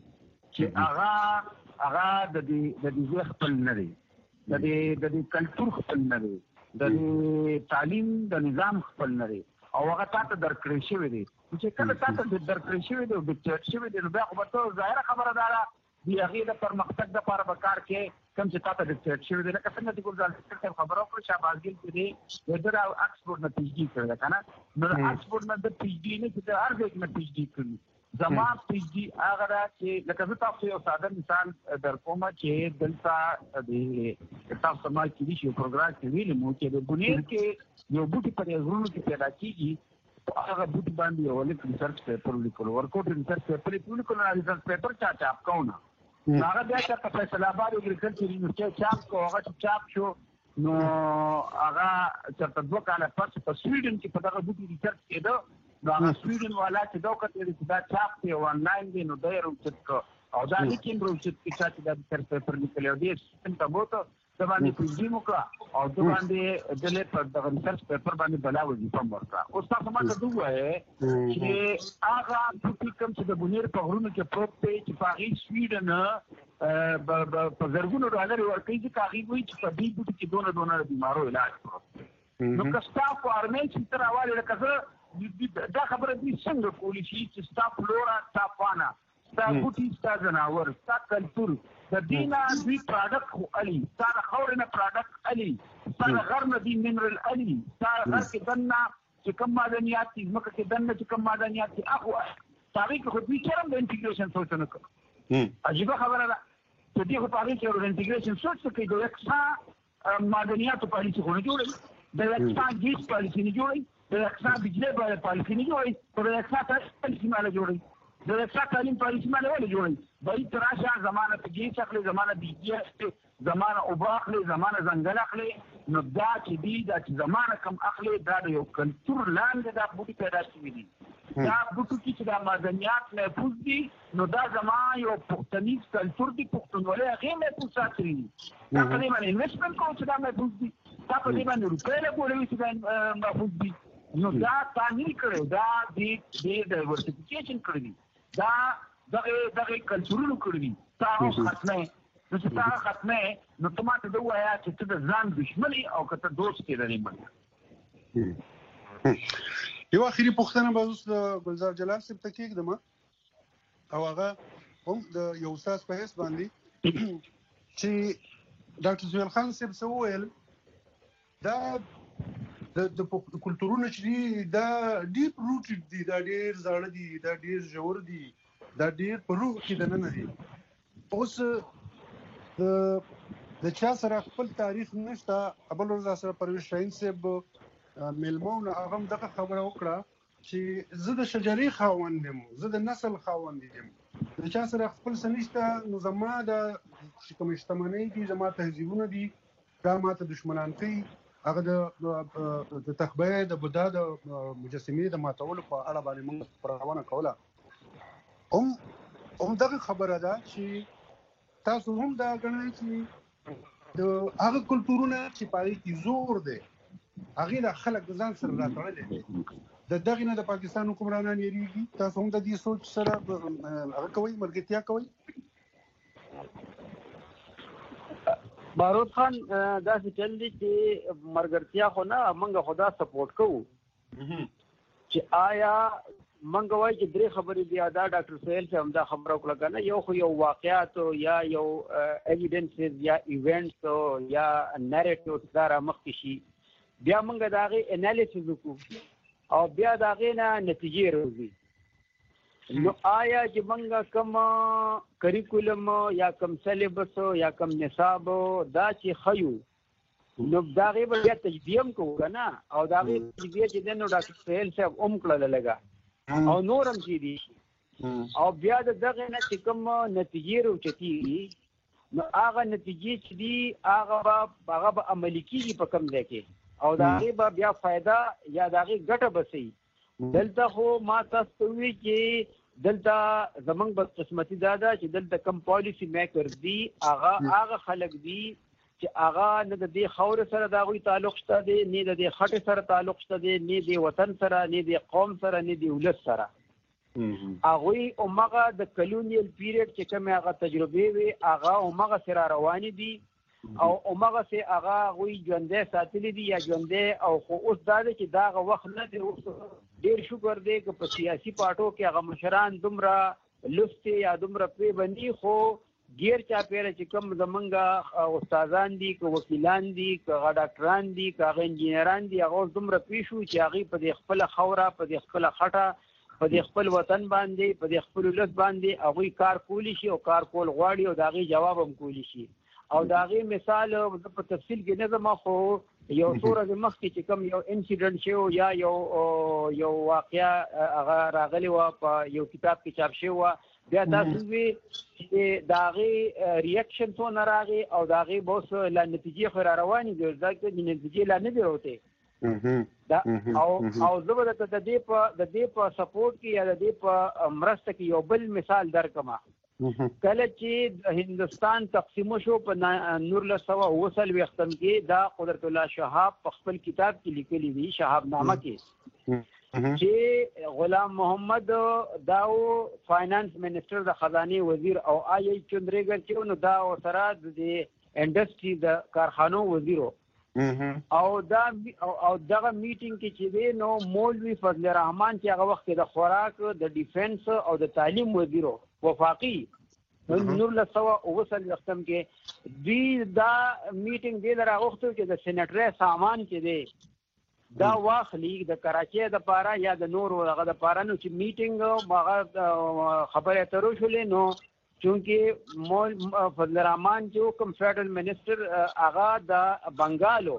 چې هغه د دې خپل نه دی د دې کلچر خپل نه دی د تعلیم د نظام خپل نه دی او هغه تاسو درکړی شوی دی چې کله تاسو درکړی شوی دی او د چټ شوی دی نو بیا خو ته ظاهره خبره ده دی هغه د پرمختګ لپاره به کار کې کوم چې تاسو د چټ شوی دی لکه څنګه چې ګورځل خبرو پر شابازګل کې دی د اکسفورد نه پی ایچ ډي کړل کنه نو اکسفورد نه د پی ایچ ډي نه چې هر ځای کې پی ایچ ډي کړی زما پی ایچ ډي هغه چې لکه زه تاسو یو ساده مثال در کوم چې دلته د تاسو سما کې دی یو پروګرام کې ویل مو چې د بنیر کې یو بوټي په غرونو کې پیدا کیږي هغه بوټي باندې یو لیک ریسرچ پیپر لیکل ورکوټ ریسرچ پیپر لیکل نه ریسرچ پیپر چاپ کاونه هغه بیا چې په فیصل آباد اګریکلچر یونیورسيټي چاپ کو هغه چاپ شو نو هغه چرته 2 کاله پس په سویډن کې په دغه بوټي ریسرچ کېده. نو هغه سویډن والا چې دا وکړل چې دا چاپ دی او آنلاین دی، نو دا یې روچت او دا لیکن روچت کې چې دا ریسرچ پیپر لیکلی او دې سیستم ته بوته د باندې پریزیم وکړه او د باندې دلې په دغه ریسرچ پیپر باندې بلا وظیفه ورکړه. اوس تاسو ماته دوه وایي چې هغه بوټي کوم چې د بونیر په غرونو کې پروت دی چې په هغې سویډن په زرګونو ډالر ورکوي، چې هغې وایي چې په دې بوټي کې دونه بیمارو علاج پروت دی. نو که ستا فارمل چې ته راوالې لکه زه دا خبره دوی څنګه کولی شي چې ستا فلورا ستا فانا ستا بوټي ستا ځناور ستا کلتور د دې نه دوی پراډکټ خو الي، ستا د خاورې نه پراډکټ الي، ستا د غر نه دوی منرل الي، ستا غر کې دننه چې کوم معدنیات دي، ځمکه کې دننه چې کوم معدنیات دي هغه هغې کې خو دوی چېرم د انټیګریشن سوچ نه کوي. عجیبه خبره ده چې دوی خو په هغې کې د انټیګریشن سوچ نه کوي. د یکسا معدنیاتو پالیسي خو نه جوړوي، د یکسا ګیس پالیسي نه جوړوي، د یکسا بجلی پالیسي نه جوړوي، خو د یکسا تعلیم پالیسي ماله جوړوي. د یکسا تعلیم پالیسي ماله ولې جوړوي؟ بهي ته راشه زمانه په ګیس اخلي، زمانه بجلی اخلي، زمانه اوبه اخلي، زمانه ځنګل اخلي. نو دا چې دي دا چې زمانه کم اخلي دا د یو کلتور لاندې دا بوټي پیدا شوي دي. دا بوټو کې چې دا معدنیات محفوظ دي، نو دا زما یو پښتنیز کلتور دی، پښتونولي هغې محفوظ ساتلي دي. دا په دې باندې انویسټمنټ کوو چې دا محفوظ دي، دا په دې باندې روپۍ لګولوي چې دا محفوظ دي. نو دا تعمیل کړی، دا د ډایورسفیکیشن کړی دي، دا دغه کلتورونو کړی دي. تا اوس ختمه نو چې تا ختمه نو ته ماته دا ووایه چې ته د ځان دشمن او که ته دوست یې د دې منه. یو اخري پوښتنه به اوس د ګلزار جلال صاحب ته کېږدم او هغه هم د یو استاد په حیث باندې چې ډاکټر سهیل خان صاحب څه وویل، دا د کلتورونو چې دي دا ډیپ روټډ دي، دا ډېر زاړه دي، دا ډېر ژور دي، دا ډېر په روح کې دننه دي. اوس د چا سره خپل تاریخ نشته. بل ورځ سره پرویز شاهین صاحب میلمه و، هغه هم دغه خبره وکړه چې زه د شجرې خاوند یم، زه د نسل خاوند یم، د چا سره خپل څه نشته. نو زما د کوم شتمنۍ دي، زما تهذیبونه دي، دا ماته دشمنان کوي. هغه د تخبیه د بودا د مجسمې د ماتولو په اړه باندې موږ پرونه کوله. هم دغه خبره ده چې تاسو هم دا ګڼئ چې د هغه کلتورونه چې په هغې کې زور دی هغې له خلک د ځان سره راتړلی دی، د دغې نه د پاکستان حکمرانان یېرېږي. تاسو هم د دې سوچ سره هغه کوئ، ملګرتیا کوئ؟ بارود خان داسې چل دی چې ملګرتیا خو نه، موږ خو دا سپورټ کوو چې آیا موږ وایو چې درې خبرې دي. دا ډاکټر سهیل صاحب هم دا خبره وکړه که نه، یو خو یو واقعات یا یو ایویډنسز یا ایونټس یا نریټیوز دا رامخکې شي، بیا موږ د هغې انالیسز وکړو او بیا د هغې نه نتیجې راوځي. نو آیا چې موږ کوم کریکولم یا کوم سلیبس یا کوم نصاب دا چې ښیو، نو د هغې به بیا تجزیه هم کوو که نه، او د هغې تجزیه چې دی نو ډاکټر سهیل صاحب هم کړله لږه او نور هم چې دي، او بیا د دغې نه چې کوم نتیجې راوچتېږي نو هغه نتیجې چې دي هغه به عملي کېږي په کوم ځای کې، او د هغې به بیا فایده یا د هغې ګټه به صحیح. دلته خو ما تاسو ته ووایي چې دلته زمونږ بدقسمتي دا ده چې دلته کوم پالیسي میکرز دي هغه خلک دي چې هغه نه د دې خاورې سره د هغوی تعلق شته دی، نه د دې خټې سره تعلق شته دی، نه د وطن سره، نه د قوم سره، نه د ولس سره. هغوی همغه د کلونیل پیریډ چې کومې هغه تجربې وي هغه همغسې را روانې دي او همغسې هغه هغوی ژوندی ساتلي دي یا ژوندی. او خو اوس دا دی چې دا هغه وخت نه دی. اوس ډېر شکر دی که په سیاسي پارټو کې هغه مشران دومره لوستې یا دومره پوه بندي، خو ګیر چاپېره چې کوم زمونږ استادان دي، که وکیلان دي، که هغه ډاکټران دي، که هغه انجینران دي، هغه اوس دومره پوه شو چې هغوی په دې خپله خاوره، په دې خپله خټه، په دې خپل وطن باندې، په دې خپل ولس باندې هغوی کار کولی شي او کار کول غواړي او د هغې جواب هم کولی شي. او د هغې مثال زه په تفصیل کې نه ځم، خو یو څو ورځې مخکې چې کوم یو انسیډنټ شوی یا یو واقعه هغه راغلې وه په یو کتاب کې چاپ شوې وه، بیا تاسو وی چې داغه ریاکشن تو نه راغی او داغه بوس لا نتیجې خو را روانې دي ځکه د نتیجې لا نه دی راوته دا او زبر ته د دې په سپورټ کې یا د دې په مرسته کې یو بل مثال درکما کله چې د هندستان تقسیم شو په 1929 وختم کې دا قدرت الله شهاب په خپل کتاب کې لیکلي دی شهاب نامه کې چې غلام محمد داو فاینانس منسٹر د خزانه وزیر او آی چندرګر چې نو دا سره د انډستری د کارخانو وزیرو او دغه میټینګ کې چې دی نو مولوی فضل الرحمن چې هغه وخت د خوراک د ډیفنس او د تعلیم وزیرو وفاقي نور له سوا وصل وختم کې دوی دا میټینګ دی راغوښتو چې د سېنټر سامان کې دی دا واخلي د کراچۍ د پاره یا د نور هغه د پاره نو چې میټینګ هغه خبره ترو شولې نو چونکه مول فضل الرحمن جو کوم فیډرل منسٹر هغه د بنگالو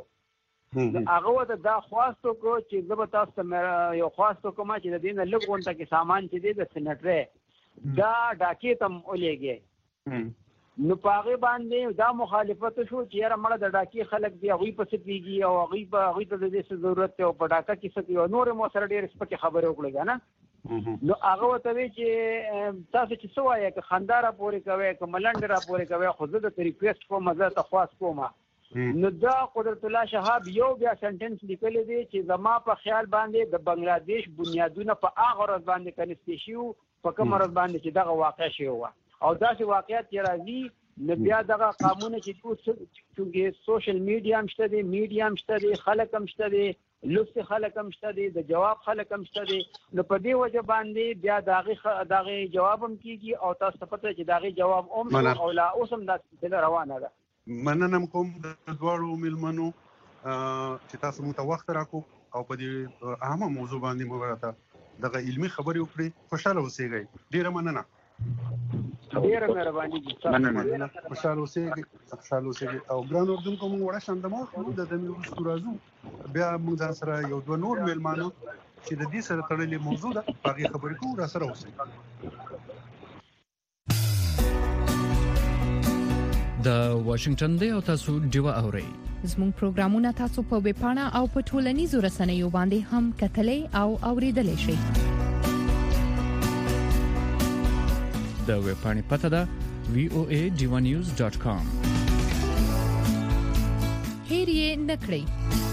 هغه دا خواستو کو چې زبر تاسو یو خواستو کوم چې د دین لږ غونټه کې سامان چې دی د سېنټر دا ډاکې تم ولېږي نو پاغه باندې دا مخالفت شو چې یاره مړه د ډاکې خلک دی هغه په سپیږي او هغه ته د دې ضرورت ته په ډاکا کې سپي او نور مو سره ډېر سپکه خبره وکړه نه نو هغه ته وی چې تاسو چې سوایې ک خندارا پورې کوي ک ملنډ را پورې کوي خو زه د ریکوست کوم زه تخواس کوم نو دا قدرت الله شهاب یو بیا سنټنس لیکلی دی چې زما په خیال باندې د بنگلاديش بنیادونه په هغه ورځ باندې کنيستې شو په کوم ورځ باندې چې دغه واقع شوی و او داسې واقعیت چې راځي نو بیا دغه قانون چې سوشل میډیا هم شته دی میډیا هم شته دی خلک هم شته دی لوست خلک هم شته دي د جواب خلک هم شته دي نو په دې وجه باندې بیا داغه جواب هم کیږي او تاسو پته چې داغه جواب هم او لا اوسم د روانه ده مننه کوم د دوړو ملمنو چې تاسو مو ته وخت راکو او په دې اهمه موضوع باندې مو راته دغه علمي خبرې وکړي خوشاله اوسئ ډیره مننه ډیره مهرباني مننه خوشاله اوسئ او ګران اردوونکو موږ وړه شاندمو د دمه ورستو راځو بیا موږ ځان سره یو دوه نور میلمانو چې د دې سره تړلې موضوع ده هغه خبرې کوو را سره اوسئ د واشنگټن دی او تاسو ډیوا اورئ زموږ پروګرامونه تاسو په ویب پاڼه او په ټولنیزو رسنیو باندې هم کتلې او اوریدلای شئ د ویب پاڼې پته ده voa.divanews.com هیر یې نکړئ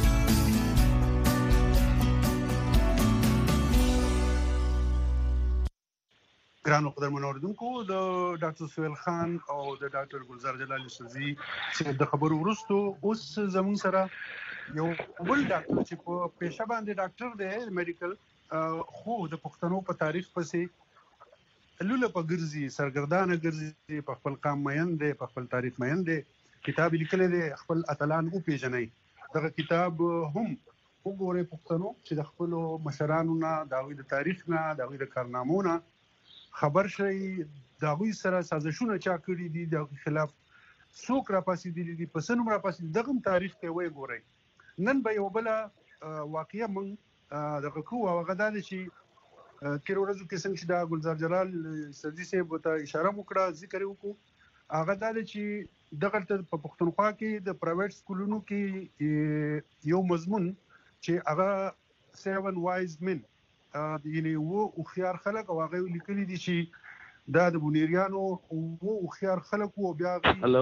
ګرانو قدرمنو اوریدونکو د ډاکټر سهیل خان او د ډاکټر ګلزار جلال یوسفزي چې د خبرو ورستو اوس زمون سره یو بل ډاکټر چې په پیښه باندې ډاکټر دی میډیکل خو د پښتنو په تاریخ پسې لوله په ګرځي سرګردانه ګرځي په خپل قام مین دی په خپل تاریخ مین دی کتاب لیکل دی خپل اتلان او پیژنې دغه کتاب هم وګورئ پښتنو چې د خپل مشرانو نه داوی د تاریخ نه داوی د کارنامو نه خبر شي داوی سره سازشونه چا کړی دي د خلاف څوک را پاسې دي په سن را پاسې دغه تاریخ ته وای ګورئ نن به یو بل واقعیا من دغه کو او غداد شي تیر ورځو کې څنګه چې د ګلزار جلال سردي صاحب ته اشاره وکړه ذکر وکړو هغه د چې دغه په پښتونخوا کې د پرایویټ سکولونو کې یو مضمون چې هغه 7 wise men یعنی وو خيار خلک او هغه لیکلي دي چې دا د بونیریانو وو خيار خلک او بیا هلو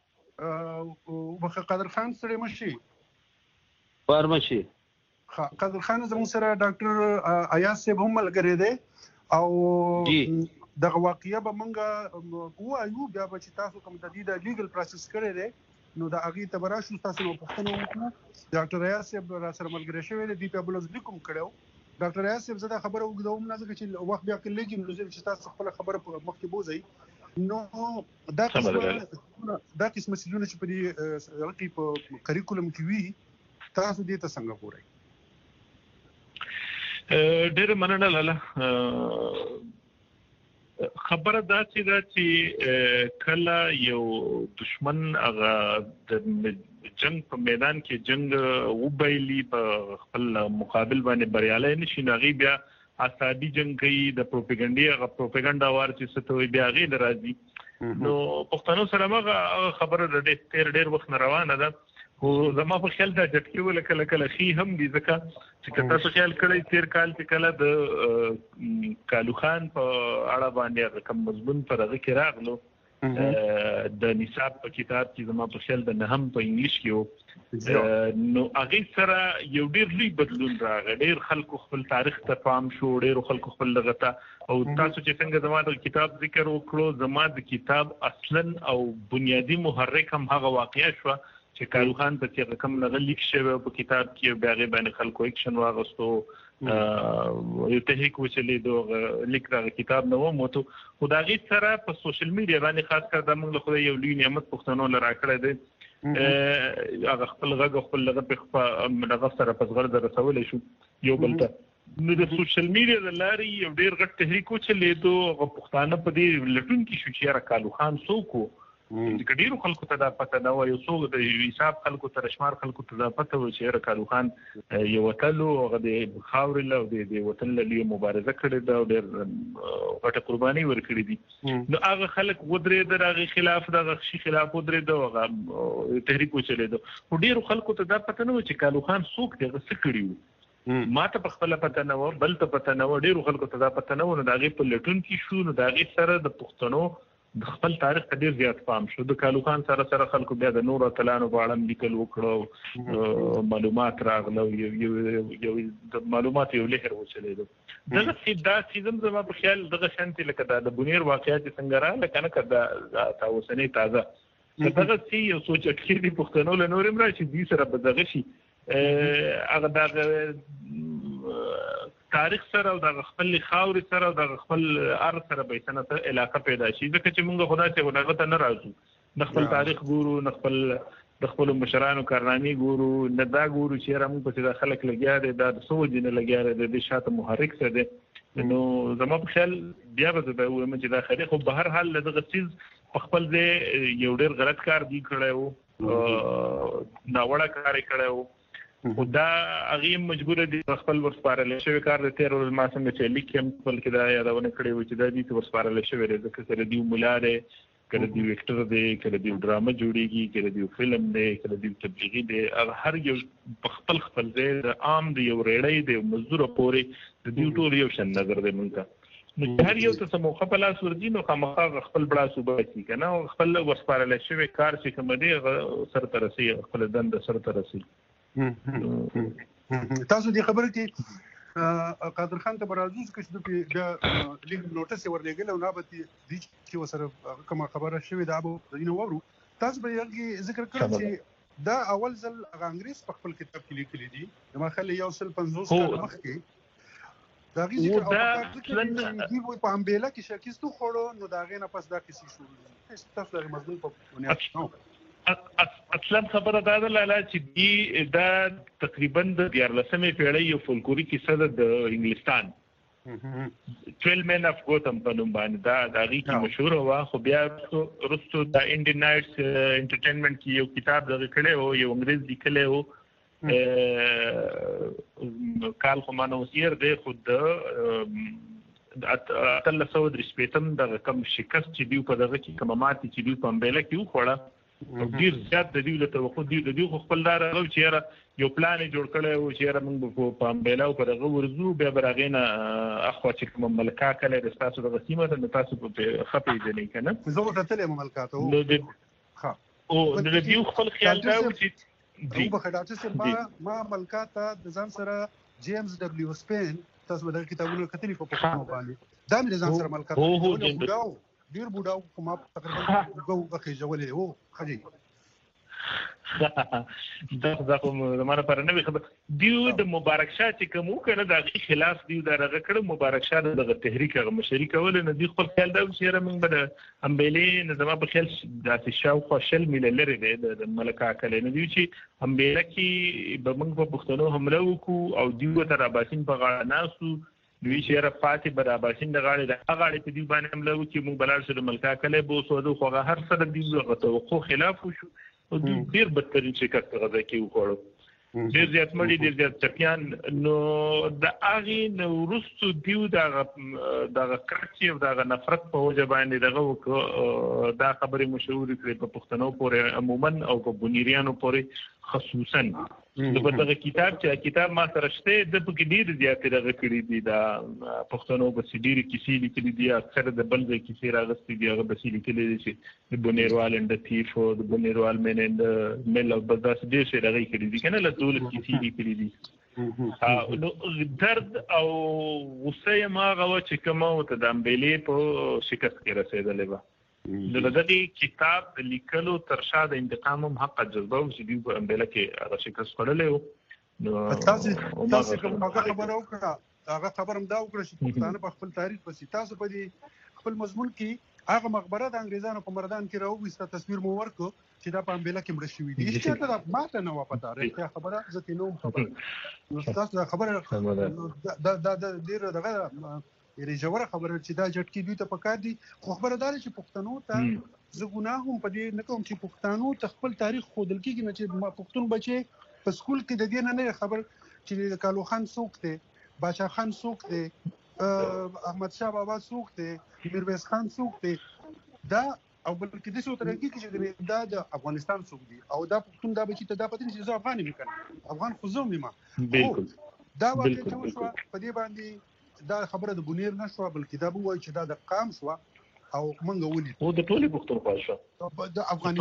وبخ قادر خان سره مشي فارمشي قادر خان زموږ سره ډاکټر ایاز صاحب هم ملګری دی او دغه واقعیا به مونږ وایو بیا به چې تاسو کوم تدید لیګل پروسس کړی دی نو دا هغه ته براشو تاسو نو پښتنو وکړو ډاکټر ایاز صاحب را سره ملګری شوی دی په بلوز لیکم کړو ډاکټر ایاز صاحب زدا خبره وګدوم نه ځکه چې وخت بیا کې لګیم نو چې تاسو خپل خبره په مخ کې بوزئ نو دا قسم مسلونه چې په دې رقیب کریکولم کې وی تاسو دې ته څنګه ګورئ ډېر مننه لاله خبره دا چې کله یو دشمن هغه د جنگ په میدان کې جنگ وبایلی په خپل مقابل باندې بریالي نشي نغي بیا عصابي جنگ کوي د پروپاګاندا وار چې ستوي بیا غي راځي نو پښتنو سره مغه خبره د ډېر وخت نه روانه ده خو زما په خیال دا جټکی ول کله خي هم دي ځکه چې تاسو خیال کړئ تیر کال چې کله د کالو خان په اړه باندې کوم مضمون پر هغه کې راغلو د نصاب په کتاب کې زما په خیال د نهم په انګلیش کې نو هغه سره یو ډېر لوی بدلون راغی ډېر خلکو خپل تاریخ ته پام شو ډېر خلکو خپل لغته او تاسو چې څنګه زما د کتاب ذکر وکړو زما د کتاب اصلا او بنیادی محرک هم هغه واقعیا شو چې کالو خان په چې کوم لغه لیک شوی په کتاب کې بیا باندې خلکو اکشن واغستو یو تحقیق وچلې دوه لیک دا کتاب نو موته خدای سره په سوشل میډیا باندې خاص کر د موږ له خدای یو لوی نعمت پښتنو لرا کړی دی هغه خپل غږ خپل لغه په دغه سره په صغر در رسولې شو یو بل ته نو د سوشل میډیا د لارې یو ډیر غټ تحریک وچلې دوه پښتانه په دې لټون کې شو چې را کالو خان څوک چې ډیرو خلکو ته دا پته نه و یو څو د حساب خلکو ته شمار خلکو ته دا پته و چې رکالو خان یو وتلو هغه د خاورې له د وطن له مبارزه کړې ده او ډېر غټه قرباني ورکړې دي نو هغه خلک ودرې د هغه خلاف د شي خلاف ودرې ده هغه تحریک وچلې ده او ډیرو خلکو ته دا پته نه و چې کالو خان څوک دی څه کړی ما ته په خپل پته نه و بل ته پته نه و ډیرو خلکو ته دا پته نه و نو دا غي په لټون کې شو نو دا غي سره د پښتنو د خپل تاریخ ته ډیر زیات پام شو د کالو خان سره خلکو بیا د نور اتلانو په اړه لیکل وکړو معلومات راغلو یو د معلومات یو لهر وچلې دغه سیدا سیزم زما په خیال دغه شانتي لکه د بنیر واقعیت څنګه را لکه نه کړه تاسو نه تازه دغه سی یو سوچ اکثر دي پښتنو له نورم راشي دي سره بدغه شي هغه د تاریخ سره او د خپل خاور سره او د خپل ارض سره به سنت علاقه پیدا شي ځکه چې موږ خدای ته ولغه نه راځو د خپل تاریخ ګورو د خپل مشرانو کارنامي ګورو نه دا ګورو چې را موږ په خلک لګیا دي دا سوج نه لګیا دي د شاته محرک څه دي نو زما په خیال بیا به وایم چې دا خري خو به هر حال دغه چیز په خپل ځای یو ډېر غلط کار دی کړو ناوړه کار کړو خدا هغه مجبور دي خپل ورسپارل شوی کار د تیر ورځ ما څنګه چې لیکم خپل کې دا یادونه کړې و چې دا دې ورسپارل شوی دی ځکه سره دی مولاده کله دی وکټر دی کله دی ډرامه جوړیږي کله دی فلم دی کله دی تبلیغي دی هر یو خپل ځای د عام دی یو ریړی دی مزدور پورې د دې ټول یو شان نظر دی مونږه نو هر یو ته موخه په لاس ورځي نو خامخا خپل بڑا صوبه کی کنه خپل ورسپارل شوی کار چې کوم دی سر ترسي خپل دند سر ترسي تاسو دې خبره کې قادر خان ته برازوس کې د لیګ نوټس ورلېګل او نابت دي چې وسره کوم خبره شوې ده ابو دینه ورو تاسو به یې ذکر کړی چې دا اول ځل انګریز په خپل کتاب کې لیکلي دي د مخالي یو سل 50 کال مخکې دا غي ذکر په امبيلا کې شکستو خورو نو دا غي نه پس دا کیسې شو تاسو د مضمون په بنیاد اصلا خبره دا ده لاله چې دی دا تقریبا د 14مې پیړۍ یو فولکلوري کیسه ده د انګلستان 12 men of Gotham په نوم باندې دا غي کی مشهور و خو بیا رستو د انډین نایټس انټرټینمنټ کې یو کتاب دغه کړي او یو انګریز لیکلی و کال خو مانو سیر دی خود اتل سو د سپیتم د کم شکست چې دی په دغه کې کوم ماتي چې دی په امبیلا کې وخوړه ډیر زیات د دې له توقع دی خپل دار غو چې یو پلان جوړ کړی و چې موږ په امبیلا او په دغه ورزو بیا برغینه اخو چې کوم ملکا کله د تاسو د قسمه د تاسو په خپې دي نه کنه زه ته تلم ملکاتو ها او د دې خپل خیال دا و چې په خداته سره ما ملکاته د ځان سره جیمز دبليو سپین تاسو د کتابونو کتلی په پښتو باندې دا مې ځان سره ملکاته ډیر بوډاو کومه تقریبا غو غخي جوړلې وو خجي دا کوم زماره پر نه خبر دیو د مبارک شاه چې کوم کنه د خلاف دیو دا رغه کړ مبارک شاه د تحریک غو مشرک ول نه دی خپل خیال دا چې موږ به امبیلې نه زما په خیال د شاو خوشل مل لري د ملکا کله نه دی چې امبیلې کې به موږ په پښتنو حمله وکړو او دیو تر اباسین په غاړه ناسو دوی شهر فاتح برابرشین د غاړې د غاړې په دی باندې حمله وکړي موږ بلار سره ملکا کله بو سوده خو هر سره دی زغه توقع خلاف وشو او ډیر بدترین شکست غځه کې وکړو ډېر زیات مړي ډېر زیات ټپیان. نو د هغې نه وروستو دیو دغه کرکې او دغه نفرت په وجه باندې دغه دا خبرې مشهورې کړې په پښتنو پورې عموما او په بونیریانو پورې خصوصا. د دغه کتاب ما سره شته، د پکې ډېرې زیاتې دغه کړي دي، د پښتنو بسې ډېرې کیسې لیکلي دي، اکثر د بل ځای کیسې راغستې دي، هغه بسې لیکلي دي چې د بونیروال اینډ د تیف او د بونیروال مین اینډ میل او بس داسې ډېر شی دغه کړي دي که نه، له 12 کیسې لیکلي دي. نو درد او غصه یې ما هغه وه چې کومه ورته د امبېلې په شکست کې رسېدلې وه. نو د دغې کتاب د لیکلو تر شا د انتقام هم حقه جذبه و چې دوی په امبېله کې هغه شکست خوړلی و. نو تاسې کوم هغه خبره وکړه، هغه خبره هم دا وکړه چې پښتانه په خپل تاریخ پسې تاسو په دې خپل مضمون کې هغه مقبره د انګریزانو په مردان کې راوویسته، تصویر مو ورکړو چې دا په امبېله کې مړه شوي دي. هېڅ ته ما ته نه وه پته، رښتیا خبره زه ترې نه وم خبره. نو ستاسو دا خبره دا ډېره دغه یعنې ژوره خبره چې دا جټکي دوی ته پکار دي. خو خبره دا ده چې پښتنو ته زه ګناه هم په دې نه کوم چې پښتنو ته خپل تاریخ ښودل کېږي نه، چې پښتون بچی په سکول کې د دې نه خبر چې کالو خان څوک دی، باچا خان څوک دی، احمد شاه بابا څوک دی، میرویس خان څوک دی، دا او بلکې داسې ورته راکېږي چې دا د افغانستان څوک دی، او دا پښتون دا بچي ته دا پته نشي چې زه افغان یم که نه، افغان خو زه هم یم. دا واقع چې وشوه په دې باندې دا خبره د بونیر نه شوه، بلکې دا به ووایي چې دا د قام شوه او موږ ولید د ټولې پښتونخوا شوه، د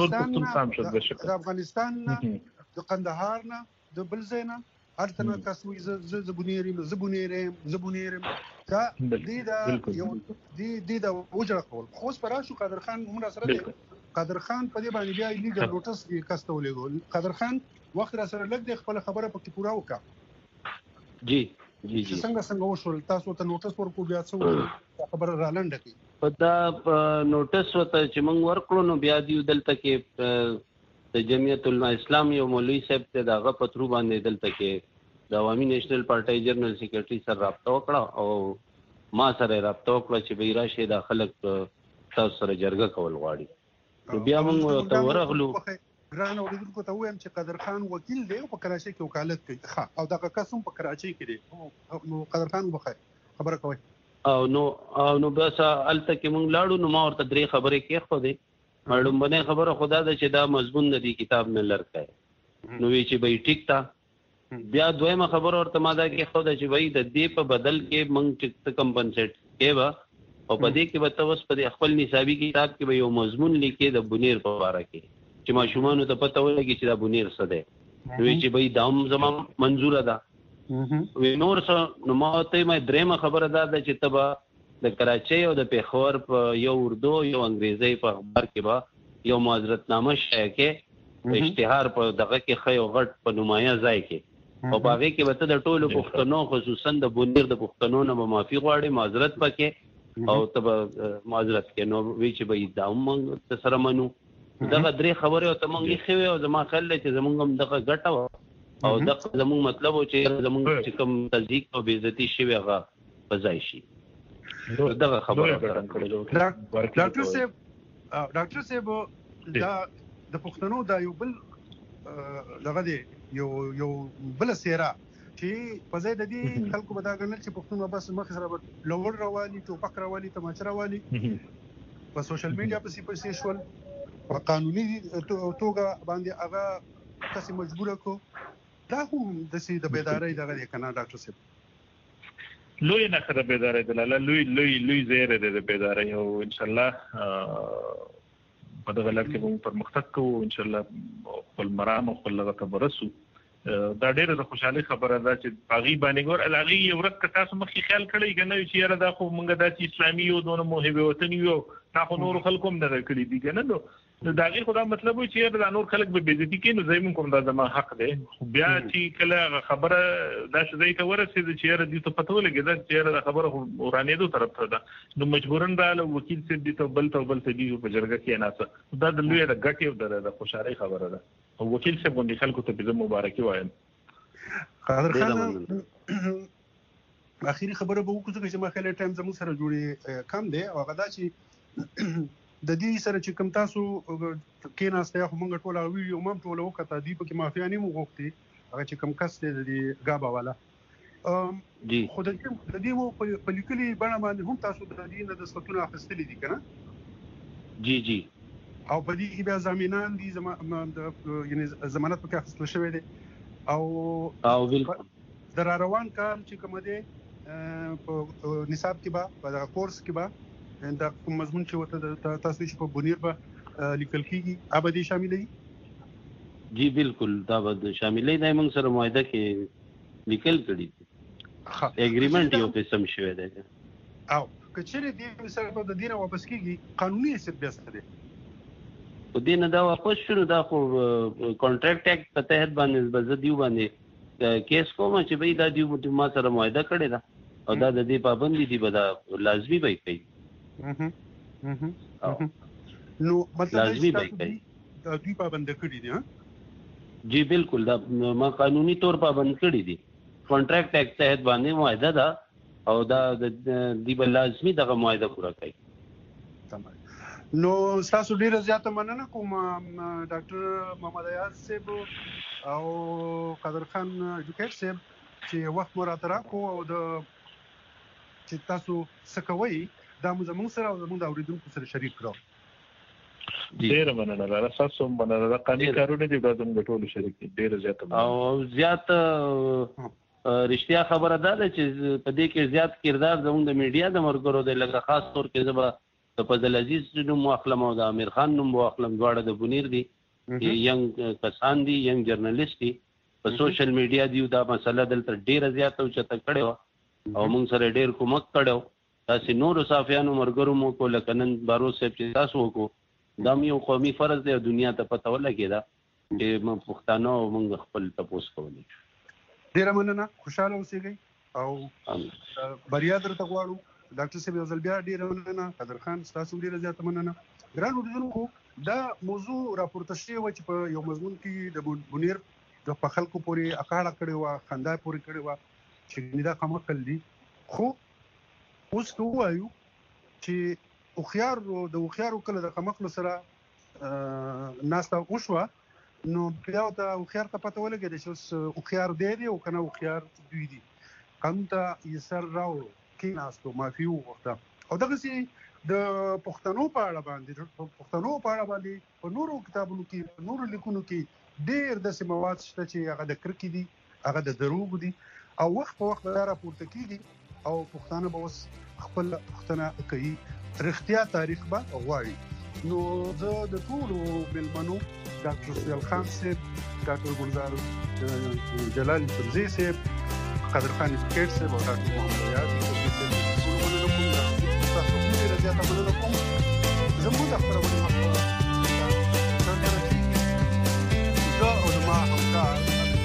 افغانستان نه د قندهار نه د بل ځای نه هلته نه کس وایي زه بونیر یم، زه بونیر یم. دا دې د وجړه کول. خو اوس په راشو قادر خان هم راسره دی. قادر خان په دې باندې بیا لیګل نوټس کس ته ولېږو. قادر خان وخت راسره لږ دی، خپله خبره پکې پوره وکړه. جی څنګه وشول؟ تاسو ته نوټس ورکو، بیا څه وشول؟ خبره رالنډه کړي. په دا نوټس ورته چې موږ ورکړو، نو بیا دیو دلته کې د جمعیت الاسلام یو مولوي صاحب ته د هغه په ترو باندې دلته کې د عوامي نیشنل پارټۍ جنرال سیکرټري سره رابطه وکړه او ما سره رابطه وکړه چې به راشي دا خلک تاسو سره جرګه کول غواړي. نو بیا موږ ته ورغلو. ګران اوریدونکو ته وایم چې قادر خان وکیل دی او په کراچۍ کې وکالت کوي، او دغه کس هم په کراچۍ کې دی. نو قادر خان وبخیر خبره کوي. نو بس هلته کې موږ لاړو. نو ما ورته 3 خبرې کېښودې. لومبنۍ خبره خو دا ده چې دا مضمون د دې کتاب نه لر کوي. نو وی چې بهی ټیک تا. بیا دویمه خبره ورته ما دا کېښوده چې بهی د دې په بدل کې موږ چې کمپنسیټ کوي او په دې کې به ته اوس په خپل نصابي کتاب کې به یو مضمون لیکې د بونیر په باره کې چې ماشومانو ته پته ولګي چې دا بونیر څه دی. وی چې بهی دا هم زما منظوره ده. وی نور څه. نو ما ورته وایم درېیمه خبره دا ده چې ته به د کراچۍ او د پېښور په یو اردو یو انګریزي په اخبار کې به یو معذرتنامه شایع کې، اشتهار په دغه کې ښه یو غټ په نمایه ځای کې، او په هغې کې به ته د ټولو پښتنو خصوصا د بونیر د پښتنو نه به معافي غواړې، معذرت پکې او ته به معذرت کې. نو وی چې به دا هم موږ سره منو. دغه 3 خبرې ورته موږ ایښې وې او زما خیال دی چې زموږ هم دغه ګټه وه او دغه زموږ مطلب و چې زموږ چې کوم تضحیق او بېعزتي شوې هغه په ځای شي. دغه خبره ډاکټر صاحب دا د پښتنو دا یو بل دغه دی، یو بل سیره چې په ځای د دې خلکو به دا ګڼل چې پښتون بس مخ سره لوړ راوالي، ټوپک راوالي، تماچه راوالي، په سوشل میډیا پسې شول، په قانوني توګه باندې هغه تاسې مجبوره کړو. دا هم داسې د بیدارۍ دغه دی که نه ډاکټر صاحب؟ لوی نښه د بیدارۍ دلاله، لوی زیری دی د بیدارۍ، او انشاءالله په دغه لړ کې به موږ پرمختګ کوو، انشاءالله خپل مرام او خپل هغه ته به رسو. دا ډېره د خوشحالۍ خبره ده چې په هغې باندې ګور هغې یو ورځ که تاسو مخکې خیال کړی که نه وي چې یاره دا خو موږ داسې اسلامي یو دونه محب وطن یو، دا خو نورو خلکو هم دغه کړي دي که نه. نو د هغې خو دا مطلب وي چې یاره دا نور خلک به بېعزتي کوي، نو زه یې کوم دا زما حق دی. خو بیا چې کله هغه خبره داسې ځای ته ورسېده چې یاره دوی ته پته ولګېده چې یاره دا خبره خو ورانېدو طرف ته ده، نو مجبوراً راغله وکیل صاحب دې ته بل ته دې په جرګه کېناسته. دا د لویه د ګټې او د خوشحالۍ خبره ده، او وکیل صاحب غوندې خلکو ته زه مبارکي وایم. قادر خان اخیری خبره به وکړو ځکه چې ما خیال ټایم زموږ سره جوړې کم دی، او هغه دا چې د دې سره چې کوم تاسو کېناسته خو موږ ټول هغه ویډیو هم ټوله وکته، دوی پکې معافیانې مو غوښتې هغه چې کوم کس دی د غابا والا جی خو د دې په لیکلي بڼه باندې هم تاسو د دې نه د ستونو اخیستلې دي کنه جی جی او په دې بیا ضمانان دي یعنی ضمانت پکې اخیستل شوی دی او بالکل در روان کال چې کوم دی په نصاب کې به په کورس کې به دا کوم مضمون چې وته تاسو چې په بنیر به لیکل کیږي ابدي شامل دي جی بالکل دا به شامل دی موږ سره معاهده کې لیکل کړی دي اګریمنت یو قسم شوی دی او کچېره دې سره په دینه واپس کیږي قانوني حیثیت بیا څه دی په دینه دا واپس شنو دا خو کانټراکټ اکټ په تحت باندې بزدیو باندې کیس کوم چې به دا دیو ما سره معاهده کړی دا او دا د دې پابندي دی به دا لازمي به کوي نو مطلب لازمي به کوي دا دوی پابند کړی دي جی بالکل دا ما قانوني طور پابند کړی دي کانټراکټ اکټ تحت باندې معاهده ده او دا د دې لازمي دغه معاهده پوره کوي نو تاسو ډیره زیاته مننه کوم ډاکټر محمد ایاز صاحب او قادر خان ایجوکیټ صاحب چې وخت مراتره کو او د چې تاسو سکوي دا زموږ سره او زموږ د اوریدونکو سره شریک کړو ډیره مننه تاسو مننه د قانوني کارونه دي د ټولو شریک ډیره زیاته او زیات رښتیا خبره ده چې په دې کې زیات کردار زموږ د میډیا د مرګرو د لکه خاص طور کې زبا د فضل عزیز نوم واخلم او د امیر خان نوم واخلم دواړه د بنیر دي ینګ کسان دي ینګ جرنالست دي په سوشل میډیا دی دا مسله دلته ډیره زیاته او چته کړو او موږ سره ډیر کومک کړو تاسو نور صافیانو مرګرو مو کو لکنن بارو صاحب چې تاسو وکړو دا یو قومي فرض دی دنیا ته پته ولګی دا چې موږ پښتانه او موږ خپل تاسو کولی ډیره مننه خوشاله اوسئ او بریا درته غواړو ډاکټر صاحب یو ځل بیا ډیره مننه قادر خان تاسو ډیره زیاته مننه ګران اوریدونکو دا موضوع راپورته شوی و چې په یو مضمون کې د بنیر د خلکو پورې اکاړه کړي و خندا پورې کړي و چې دا کومه کل دي خو اوس وایو چې اوخيار کله د خمخلو سره ناستا وشوه نو بیا ته اوخيار ته پته ولګی چې اوخيار دی او کنه اوخيار دوی دي قانون ته یې سر راوړو کې ناستو معافي وغوښته او دغه سي د پښتنو په اړه باندې په نورو کتابونو کې په نورو لیکونو کې ډېر د سمواد شته چې هغه د کرکې دي هغه د دروغ دي او وخت په وخت راپورته کیږي او پښتانه به اوس خپل پښتنه کوي رښتیا تاریخ به غواړي نو زه د ټولو ملمنو ډاکټر سیال خان صاحب ډاکټر ګلزار جلال ترزی صاحب قادر خان ایجوکیټ صاحب او ډاکټر محمد ایاز زموږ د خبرونو مخه دا او ما همکار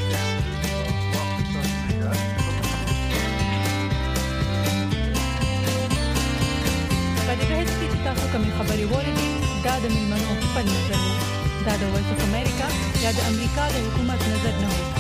پدې کې تاسو کومې خبرې وریدي دا د ملمنو خپل نظر دا د وایس اف امریکا یا د امریکا د حکومت نظر نه و